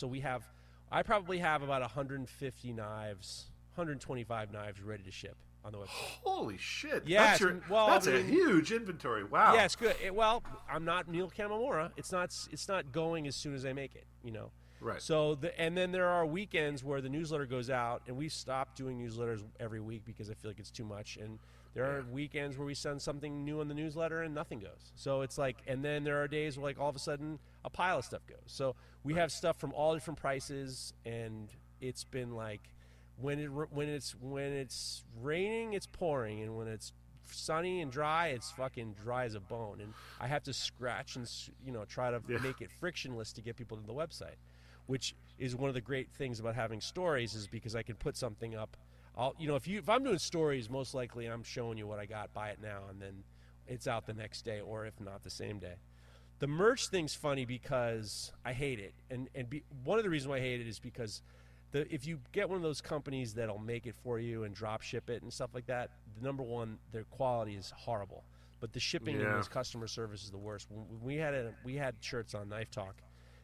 I probably have about 150 knives, 125 knives ready to ship on the website. Holy shit! Yeah, that's a huge inventory. Wow. Yeah, it's good. I'm not Neil Kamamura. It's not going as soon as I make it. Right. So and then there are weekends where the newsletter goes out, and we stopped doing newsletters every week because I feel like it's too much. And there are weekends where we send something new on the newsletter and nothing goes. So it's like, and then there are days where like all of a sudden a pile of stuff goes. So we have stuff from all different prices, and it's been like. When it's raining, it's pouring, and when it's sunny and dry, it's fucking dry as a bone. And I have to scratch and try to make it frictionless to get people to the website, which is one of the great things about having stories, is because I can put something up. If I'm doing stories, most likely I'm showing you what I got, buy it now, and then it's out the next day, or if not the same day. The merch thing's funny because I hate it, and one of the reasons why I hate it is because. If you get one of those companies that'll make it for you and drop ship it and stuff like that, number one, their quality is horrible, but the shipping and this customer service is the worst. When we had shirts on Knife Talk,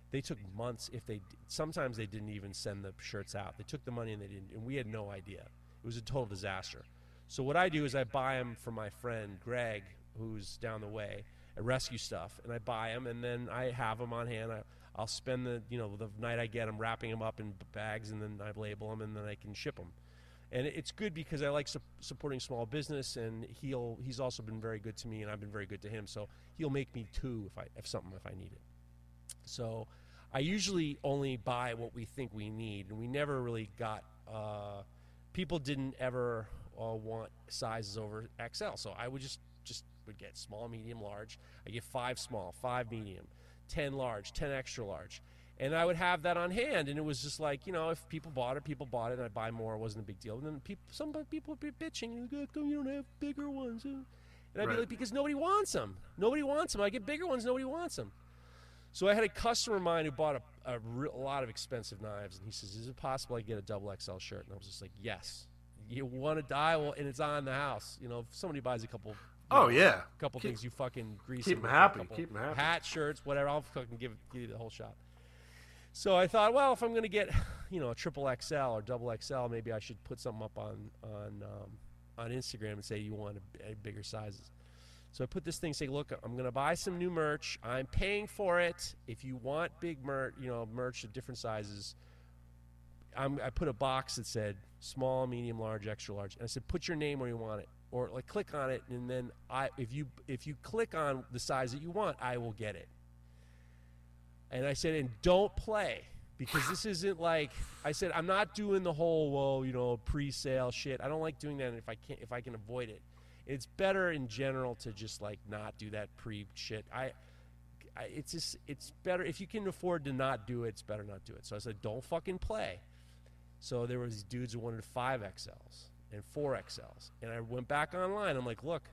They took months. Sometimes they didn't even send the shirts out. They took the money and they didn't, and we had no idea. It was a total disaster. So what I do is I buy them from my friend Greg, who's down the way at Rescue Stuff, and I buy them, and then I have them on hand. I'll spend the night I get them wrapping them up in bags, and then I label them, and then I can ship them. And it's good because I like supporting small business, and he's also been very good to me, and I've been very good to him. So he'll make me too if I need it. So I usually only buy what we think we need, and we never really got people didn't ever want sizes over XL. So I would just would get small, medium, large. I get 5 small, 5 medium, 10 large, 10 extra large. And I would have that on hand, and it was just like, if people bought it, and I'd buy more. It wasn't a big deal. And then some people would be bitching, how come you don't have bigger ones? And I'd be like, because nobody wants them. Nobody wants them. I get bigger ones, nobody wants them. So I had a customer of mine who bought a lot of expensive knives, and he says, is it possible I get a double XL shirt? And I was just like, yes. You want to die? Well, and it's on the house. If somebody buys a couple... couple things, you fucking grease keep them happy. Keep them happy. Hat, shirts, whatever. I'll fucking give you the whole shot. So I thought, well, if I'm going to get, a triple XL or double XL, maybe I should put something up on Instagram and say you want a bigger sizes. So I put this thing, say, look, I'm going to buy some new merch. I'm paying for it. If you want big merch of different sizes, I put a box that said small, medium, large, extra large. And I said, put your name where you want it. Or click on it, and then if you click on the size that you want, I will get it. And I said, and don't play, because this isn't like, I said, I'm not doing the whole pre-sale shit. I don't like doing that if I can avoid it. It's better in general to just like not do that pre-shit. It's better if you can afford to not do it. It's better not do it. So I said, don't fucking play. So there was these dudes who wanted 5XLs. And 4XLs. And I went back online. I'm like, look,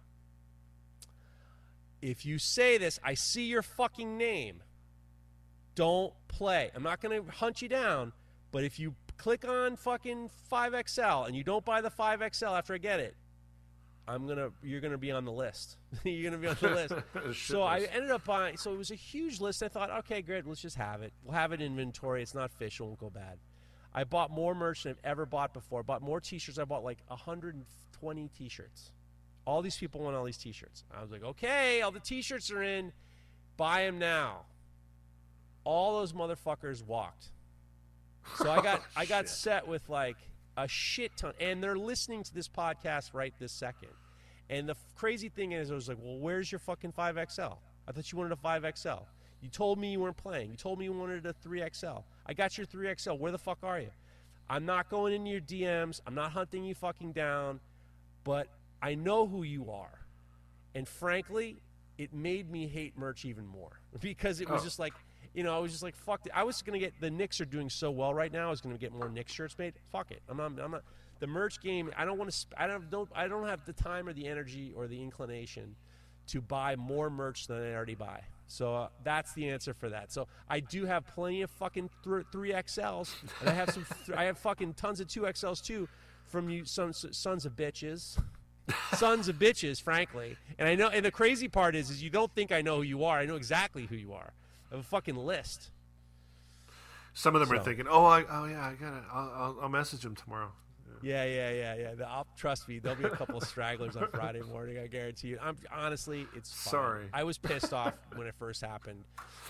if you say this, I see your fucking name. Don't play. I'm not going to hunt you down, but if you click on fucking 5XL and you don't buy the 5XL after I get it, you're going to be on the list. You're going to be on the list. So I ended up buying, so it was a huge list. I thought, okay, great, let's just have it. We'll have it in inventory. It's not fish, it won't go bad. I bought more merch than I've ever bought before. I bought more T-shirts. I bought like 120 T-shirts. All these people want all these T-shirts. I was like, okay, all the T-shirts are in. Buy them now. All those motherfuckers walked. So I got set with like a shit ton. And they're listening to this podcast right this second. And the crazy thing is, I was like, well, where's your fucking 5XL? I thought you wanted a 5XL. You told me you weren't playing. You told me you wanted a 3XL. I got your 3XL. Where the fuck are you? I'm not going into your DMs. I'm not hunting you fucking down. But I know who you are. And frankly, it made me hate merch even more. Because it was just like, I was just like, fuck it. I was going to get, the Knicks are doing so well right now. I was going to get more Knicks shirts made. Fuck it. I'm not, the merch game, I don't want to, I don't have the time or the energy or the inclination to buy more merch than I already buy. So that's the answer for that. So I do have plenty of fucking 3XLs, and I have I have fucking tons of 2XLs too, from you sons of bitches, sons of bitches, frankly. And I know, and the crazy part is you don't think I know who you are. I know exactly who you are. I have a fucking list. Some of them are thinking, I got it. I'll message him tomorrow. Yeah. Trust me, there'll be a couple of stragglers on Friday morning. I guarantee you. Honestly, it's fine. Sorry. I was pissed off when it first happened.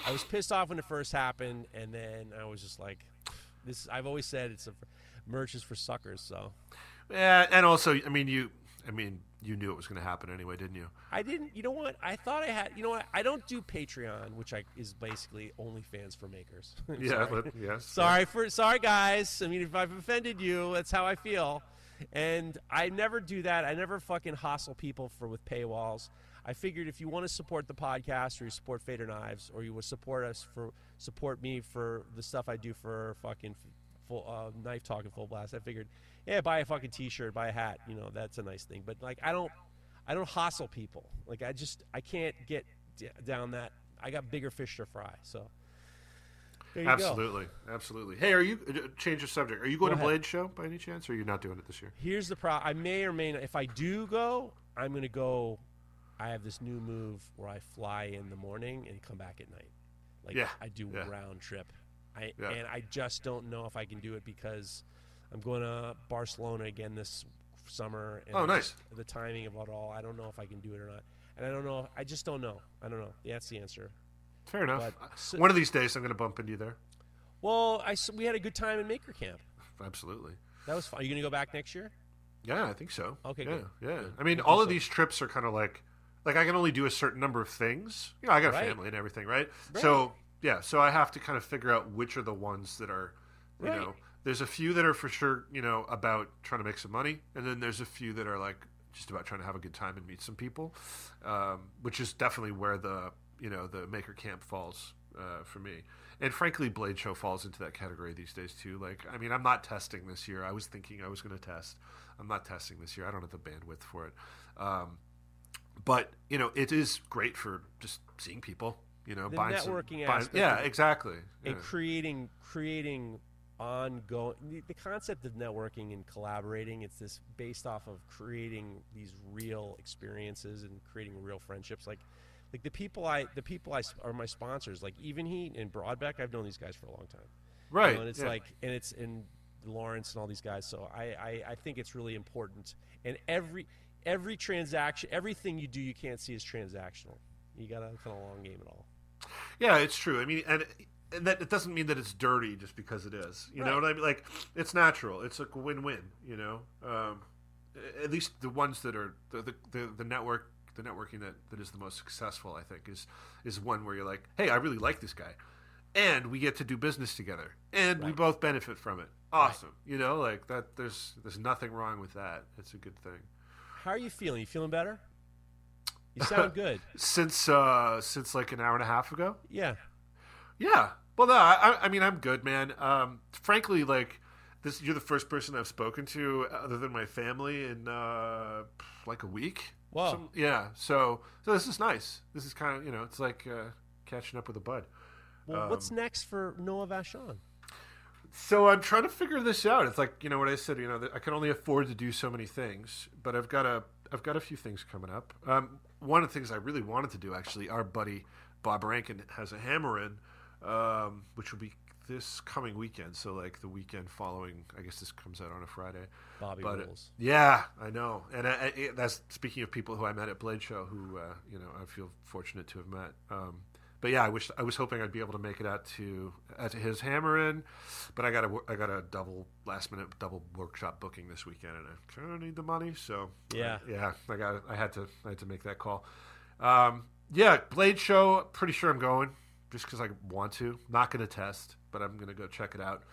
And then I was just like, "This." I've always said merch is for suckers. So. Yeah, and also, I mean, you knew it was going to happen anyway, didn't you? I didn't. You know what? I thought I had. You know what? I don't do Patreon, which is basically OnlyFans for makers. Yes. Sorry, guys. I mean, if I've offended you, that's how I feel. And I never do that. I never fucking hustle people with paywalls. I figured if you want to support the podcast, or you support Fader Knives, or you would support me for the stuff I do for fucking full Knife Talk and Full Blast, I figured, yeah, buy a fucking T-shirt, buy a hat. That's a nice thing. But like, I don't hustle people. Like, I can't get down that. I got bigger fish to fry. So there you Absolutely. Hey, change the subject. Are you going to Blade Show by any chance, or are you not doing it this year? Here's the problem. I may or may not. If I do go, I'm going to go. I have this new move where I fly in the morning and come back at night. Like Yeah, I do yeah. round trip. Yeah. And I just don't know if I can do it because I'm going to Barcelona again this summer. And Oh, nice. the timing of it all, I don't know if I can do it or not. And I don't know. I just don't know. I don't know. That's the answer. Fair enough. But One of these days, I'm going to bump into you there. Well, we had a good time in Maker Camp. Absolutely. That was fun. Are you going to go back next year? Yeah, I think so. Okay, yeah, good. Yeah. Good. I mean, I all think of so. these trips are kind of like I can only do a certain number of things. I got a Right. family and everything, right? Right. So, yeah, so I have to kind of figure out which are the ones that are, you Right. know, there's a few that are for sure, about trying to make some money. And then there's a few that are like just about trying to have a good time and meet some people, which is definitely where the Maker Camp falls for me. And frankly, Blade Show falls into that category these days too. Like, I mean, I'm not testing this year. I was thinking I was going to test. I'm not testing this year. I don't have the bandwidth for it. But it is great for just seeing people. The buying networking some, aspect. yeah, of- exactly. And Yeah. creating ongoing the concept of networking and collaborating. It's this based off of creating these real experiences and creating real friendships. Like the people I are my sponsors. Like Even Heat and Broadbeck. I've known these guys for a long time. Right. And it's yeah. it's in Lawrence and all these guys. So I think it's really important. And every transaction, everything you do, you can't see as transactional. You got to kind of long game it all. Yeah, it's true. I mean, and that it doesn't mean that it's dirty just because it is. You know Right. what I mean? Like, it's natural. It's like a win-win. At least the ones that are the networking that is the most successful, I think, is one where you're like, hey, I really like this guy, and we get to do business together, and we Right. both benefit from it. Awesome. Like that. There's nothing wrong with that. It's a good thing. How are you feeling? You feeling better? You sound good. Since like an hour and a half ago. Yeah. Yeah. Well, no, I mean, I'm good, man. Frankly, like you're the first person I've spoken to other than my family in like a week. Whoa. Yeah. So this is nice. This is kind of it's like catching up with a bud. Well, what's next for Noah Vachon? So I'm trying to figure this out. It's like what I said. I can only afford to do so many things, but I've got a few things coming up. One of the things I really wanted to do, actually, our buddy Bob Rankin has a hammer in, which will be this coming weekend. So like the weekend following, I guess this comes out on a Friday. Bobby But, rules. Yeah, I know. And that's speaking of people who I met at Blade Show, who I feel fortunate to have met. But yeah, I was hoping I'd be able to make it out to his hammer in, but I got a last minute double workshop booking this weekend, and I kind of need the money, so Yeah. I had to make that call. Yeah, Blade Show. Pretty sure I'm going, just because I want to. Not going to test, but I'm going to go check it out.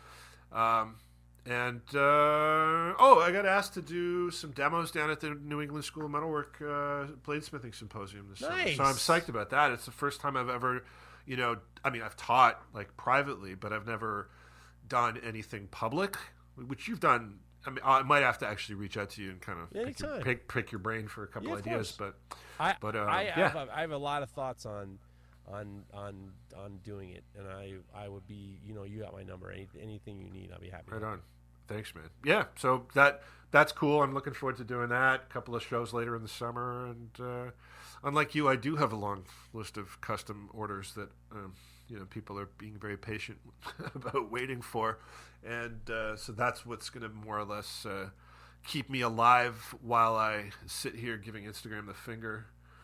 I got asked to do some demos down at the New England School of Metalwork Bladesmithing Symposium this summer. Nice. So I'm psyched about that. It's the first time I've ever, I've taught like privately, but I've never done anything public, which you've done. I mean, I might have to actually reach out to you and kind of Anytime. pick your brain for a couple Yeah, of ideas, course. but yeah. I have a lot of thoughts on doing it, and I would be, you got my number. Anything you need, I'll be happy. Right on. Thanks, man. Yeah, so that's cool. I'm looking forward to doing that. A couple of shows later in the summer, and unlike you, I do have a long list of custom orders that people are being very patient about waiting for, and so that's what's going to more or less keep me alive while I sit here giving Instagram the finger.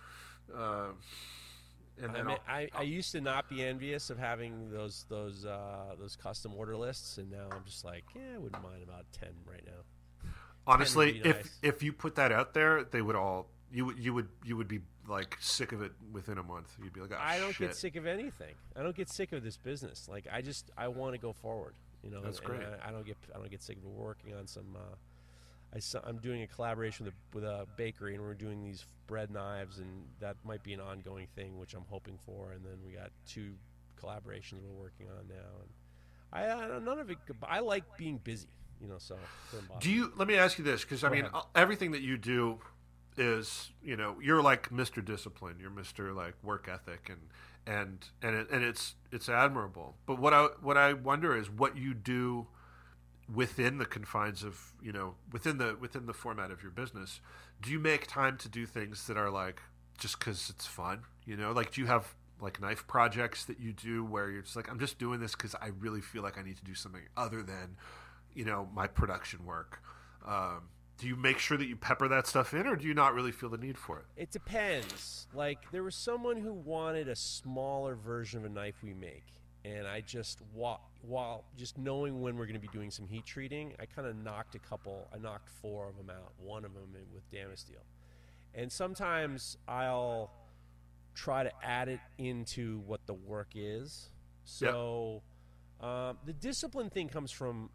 And then I used to not be envious of having those custom order lists, and now I'm just like, I wouldn't mind about 10 right now. honestly, 10 would be nice. if you put that out there, they would all you would be like sick of it within a month. You'd be like, oh, I don't shit. get sick of anything. I don't get sick of this business. Like I want to go forward. That's and great. I don't get sick of it. We're working on some. I'm doing a collaboration with a bakery, and we're doing these bread knives, and that might be an ongoing thing, which I'm hoping for. And then we got 2 collaborations we're working on now, and none of it. I like being busy, So it doesn't bother Do me. you? Let me ask you this, because I Go mean, ahead. everything that you do is, you're like Mr. Discipline. You're Mr. like work ethic, and it's admirable. But what I wonder is what you do within the confines of within the format of your business. Do you make time to do things that are like just because it's fun? Like, do you have like knife projects that you do where you're just like, I'm just doing this because I really feel like I need to do something other than, my production work? Do you make sure that you pepper that stuff in, or do you not really feel the need for it? It depends. Like, there was someone who wanted a smaller version of a knife we make, and I just, while just knowing when we're going to be doing some heat treating, I kind of knocked 4 of them out, one of them with Damasteel. And sometimes I'll try to add it into what the work is. So the discipline thing comes from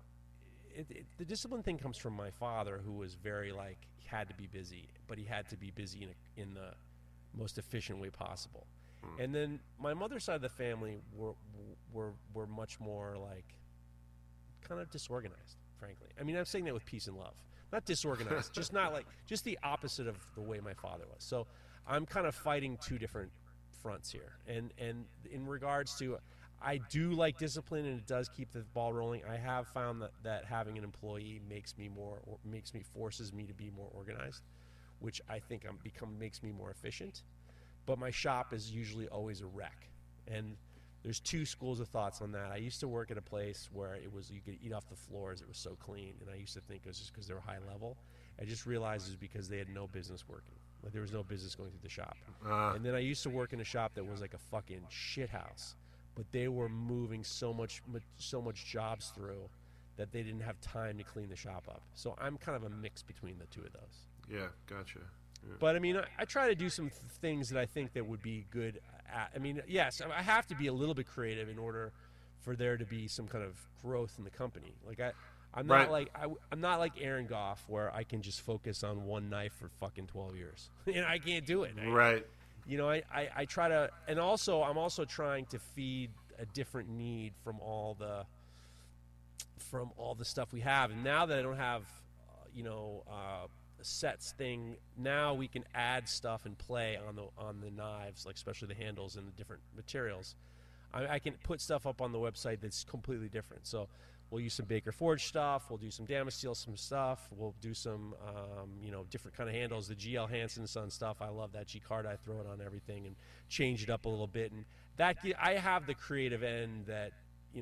my father, who was very he had to be busy, but he had to be busy in the most efficient way possible. And then my mother's side of the family were much more kind of disorganized, frankly. I mean, I'm saying that with peace and love. Not disorganized, just the opposite of the way my father was. So I'm kind of fighting two different fronts here. And in regards to, I do like discipline, and it does keep the ball rolling. I have found that having an employee forces me to be more organized, which I think makes me more efficient. But my shop is usually always a wreck. And there's two schools of thoughts on that. I used to work at a place where you could eat off the floors. It was so clean. And I used to think it was just because they were high level. I just realized it was because they had no business working. Like, there was no business going through the shop. And then I used to work in a shop that was like a fucking shit house. But they were moving so much jobs through that they didn't have time to clean the shop up. So I'm kind of a mix between the two of those. Yeah, gotcha. Yeah. But I mean, I try to do some things that I think that would be good at. I mean, yes, I have to be a little bit creative in order for there to be some kind of growth in the company. Like I'm not like Aaron Goff, where I can just focus on one knife for fucking 12 years. And I can't do it. Right. I try to, and also I'm also trying to feed a different need from all the stuff we have. And now that I don't have, sets thing, now we can add stuff and play on the knives, like especially the handles and the different materials. I can put stuff up on the website that's completely different. So we'll use some Baker Forge stuff. We'll do some Damasteel stuff. We'll do some different kind of handles. The GL Hansen Son stuff. I love that G-card. I throw it on everything and change it up a little bit. And that I have the creative end that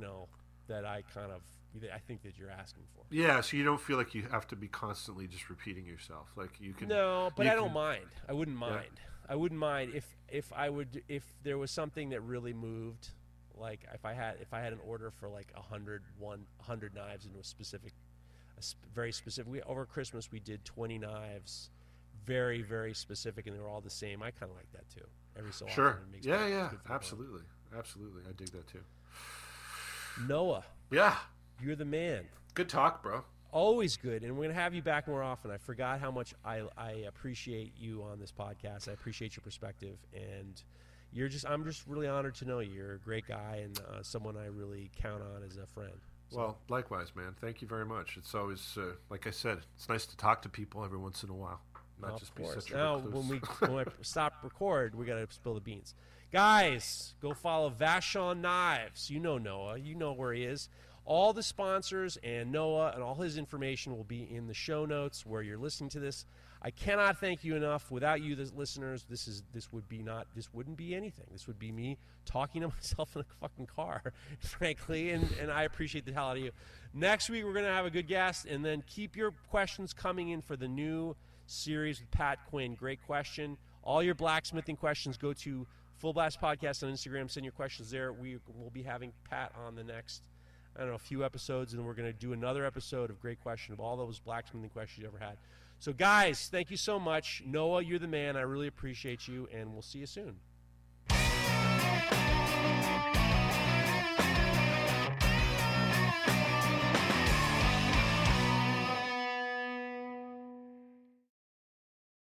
I think that you're asking for. Yeah, so you don't feel like you have to be constantly just repeating yourself. Like you can. No, but I don't mind. I wouldn't mind. Yeah. I wouldn't mind if there was something that really moved. Like if I had an order for like 100 knives into very specific. Over Christmas we did 20 knives, very very specific, and they were all the same. I kind of like that too. Every so often. It makes Absolutely. I dig that too. Noah. Yeah. You're the man. Good talk, bro. Always good, and we're going to have you back more often. I forgot how much I appreciate you on this podcast. I appreciate your perspective, and I'm just really honored to know you. You're a great guy and someone I really count on as a friend. So. Well, likewise, man. Thank you very much. It's always, like I said, it's nice to talk to people every once in a while, not just be such a recluse. When we stop record, we got to spill the beans. Guys, go follow Vashon Knives. You know Noah. You know where he is. All the sponsors and Noah and all his information will be in the show notes where you're listening to this. I cannot thank you enough. Without you, the listeners, this wouldn't be anything. This would be me talking to myself in a fucking car, frankly, and I appreciate the hell out of you. Next week, we're going to have a good guest, and then keep your questions coming in for the new series with Pat Quinn. Great question. All your blacksmithing questions, go to Full Blast Podcast on Instagram. Send your questions there. We will be having Pat on the next, a few episodes, and we're going to do another episode of Great Question of all those blacksmithing questions you ever had. So, guys, thank you so much. Noah, you're the man. I really appreciate you, and we'll see you soon.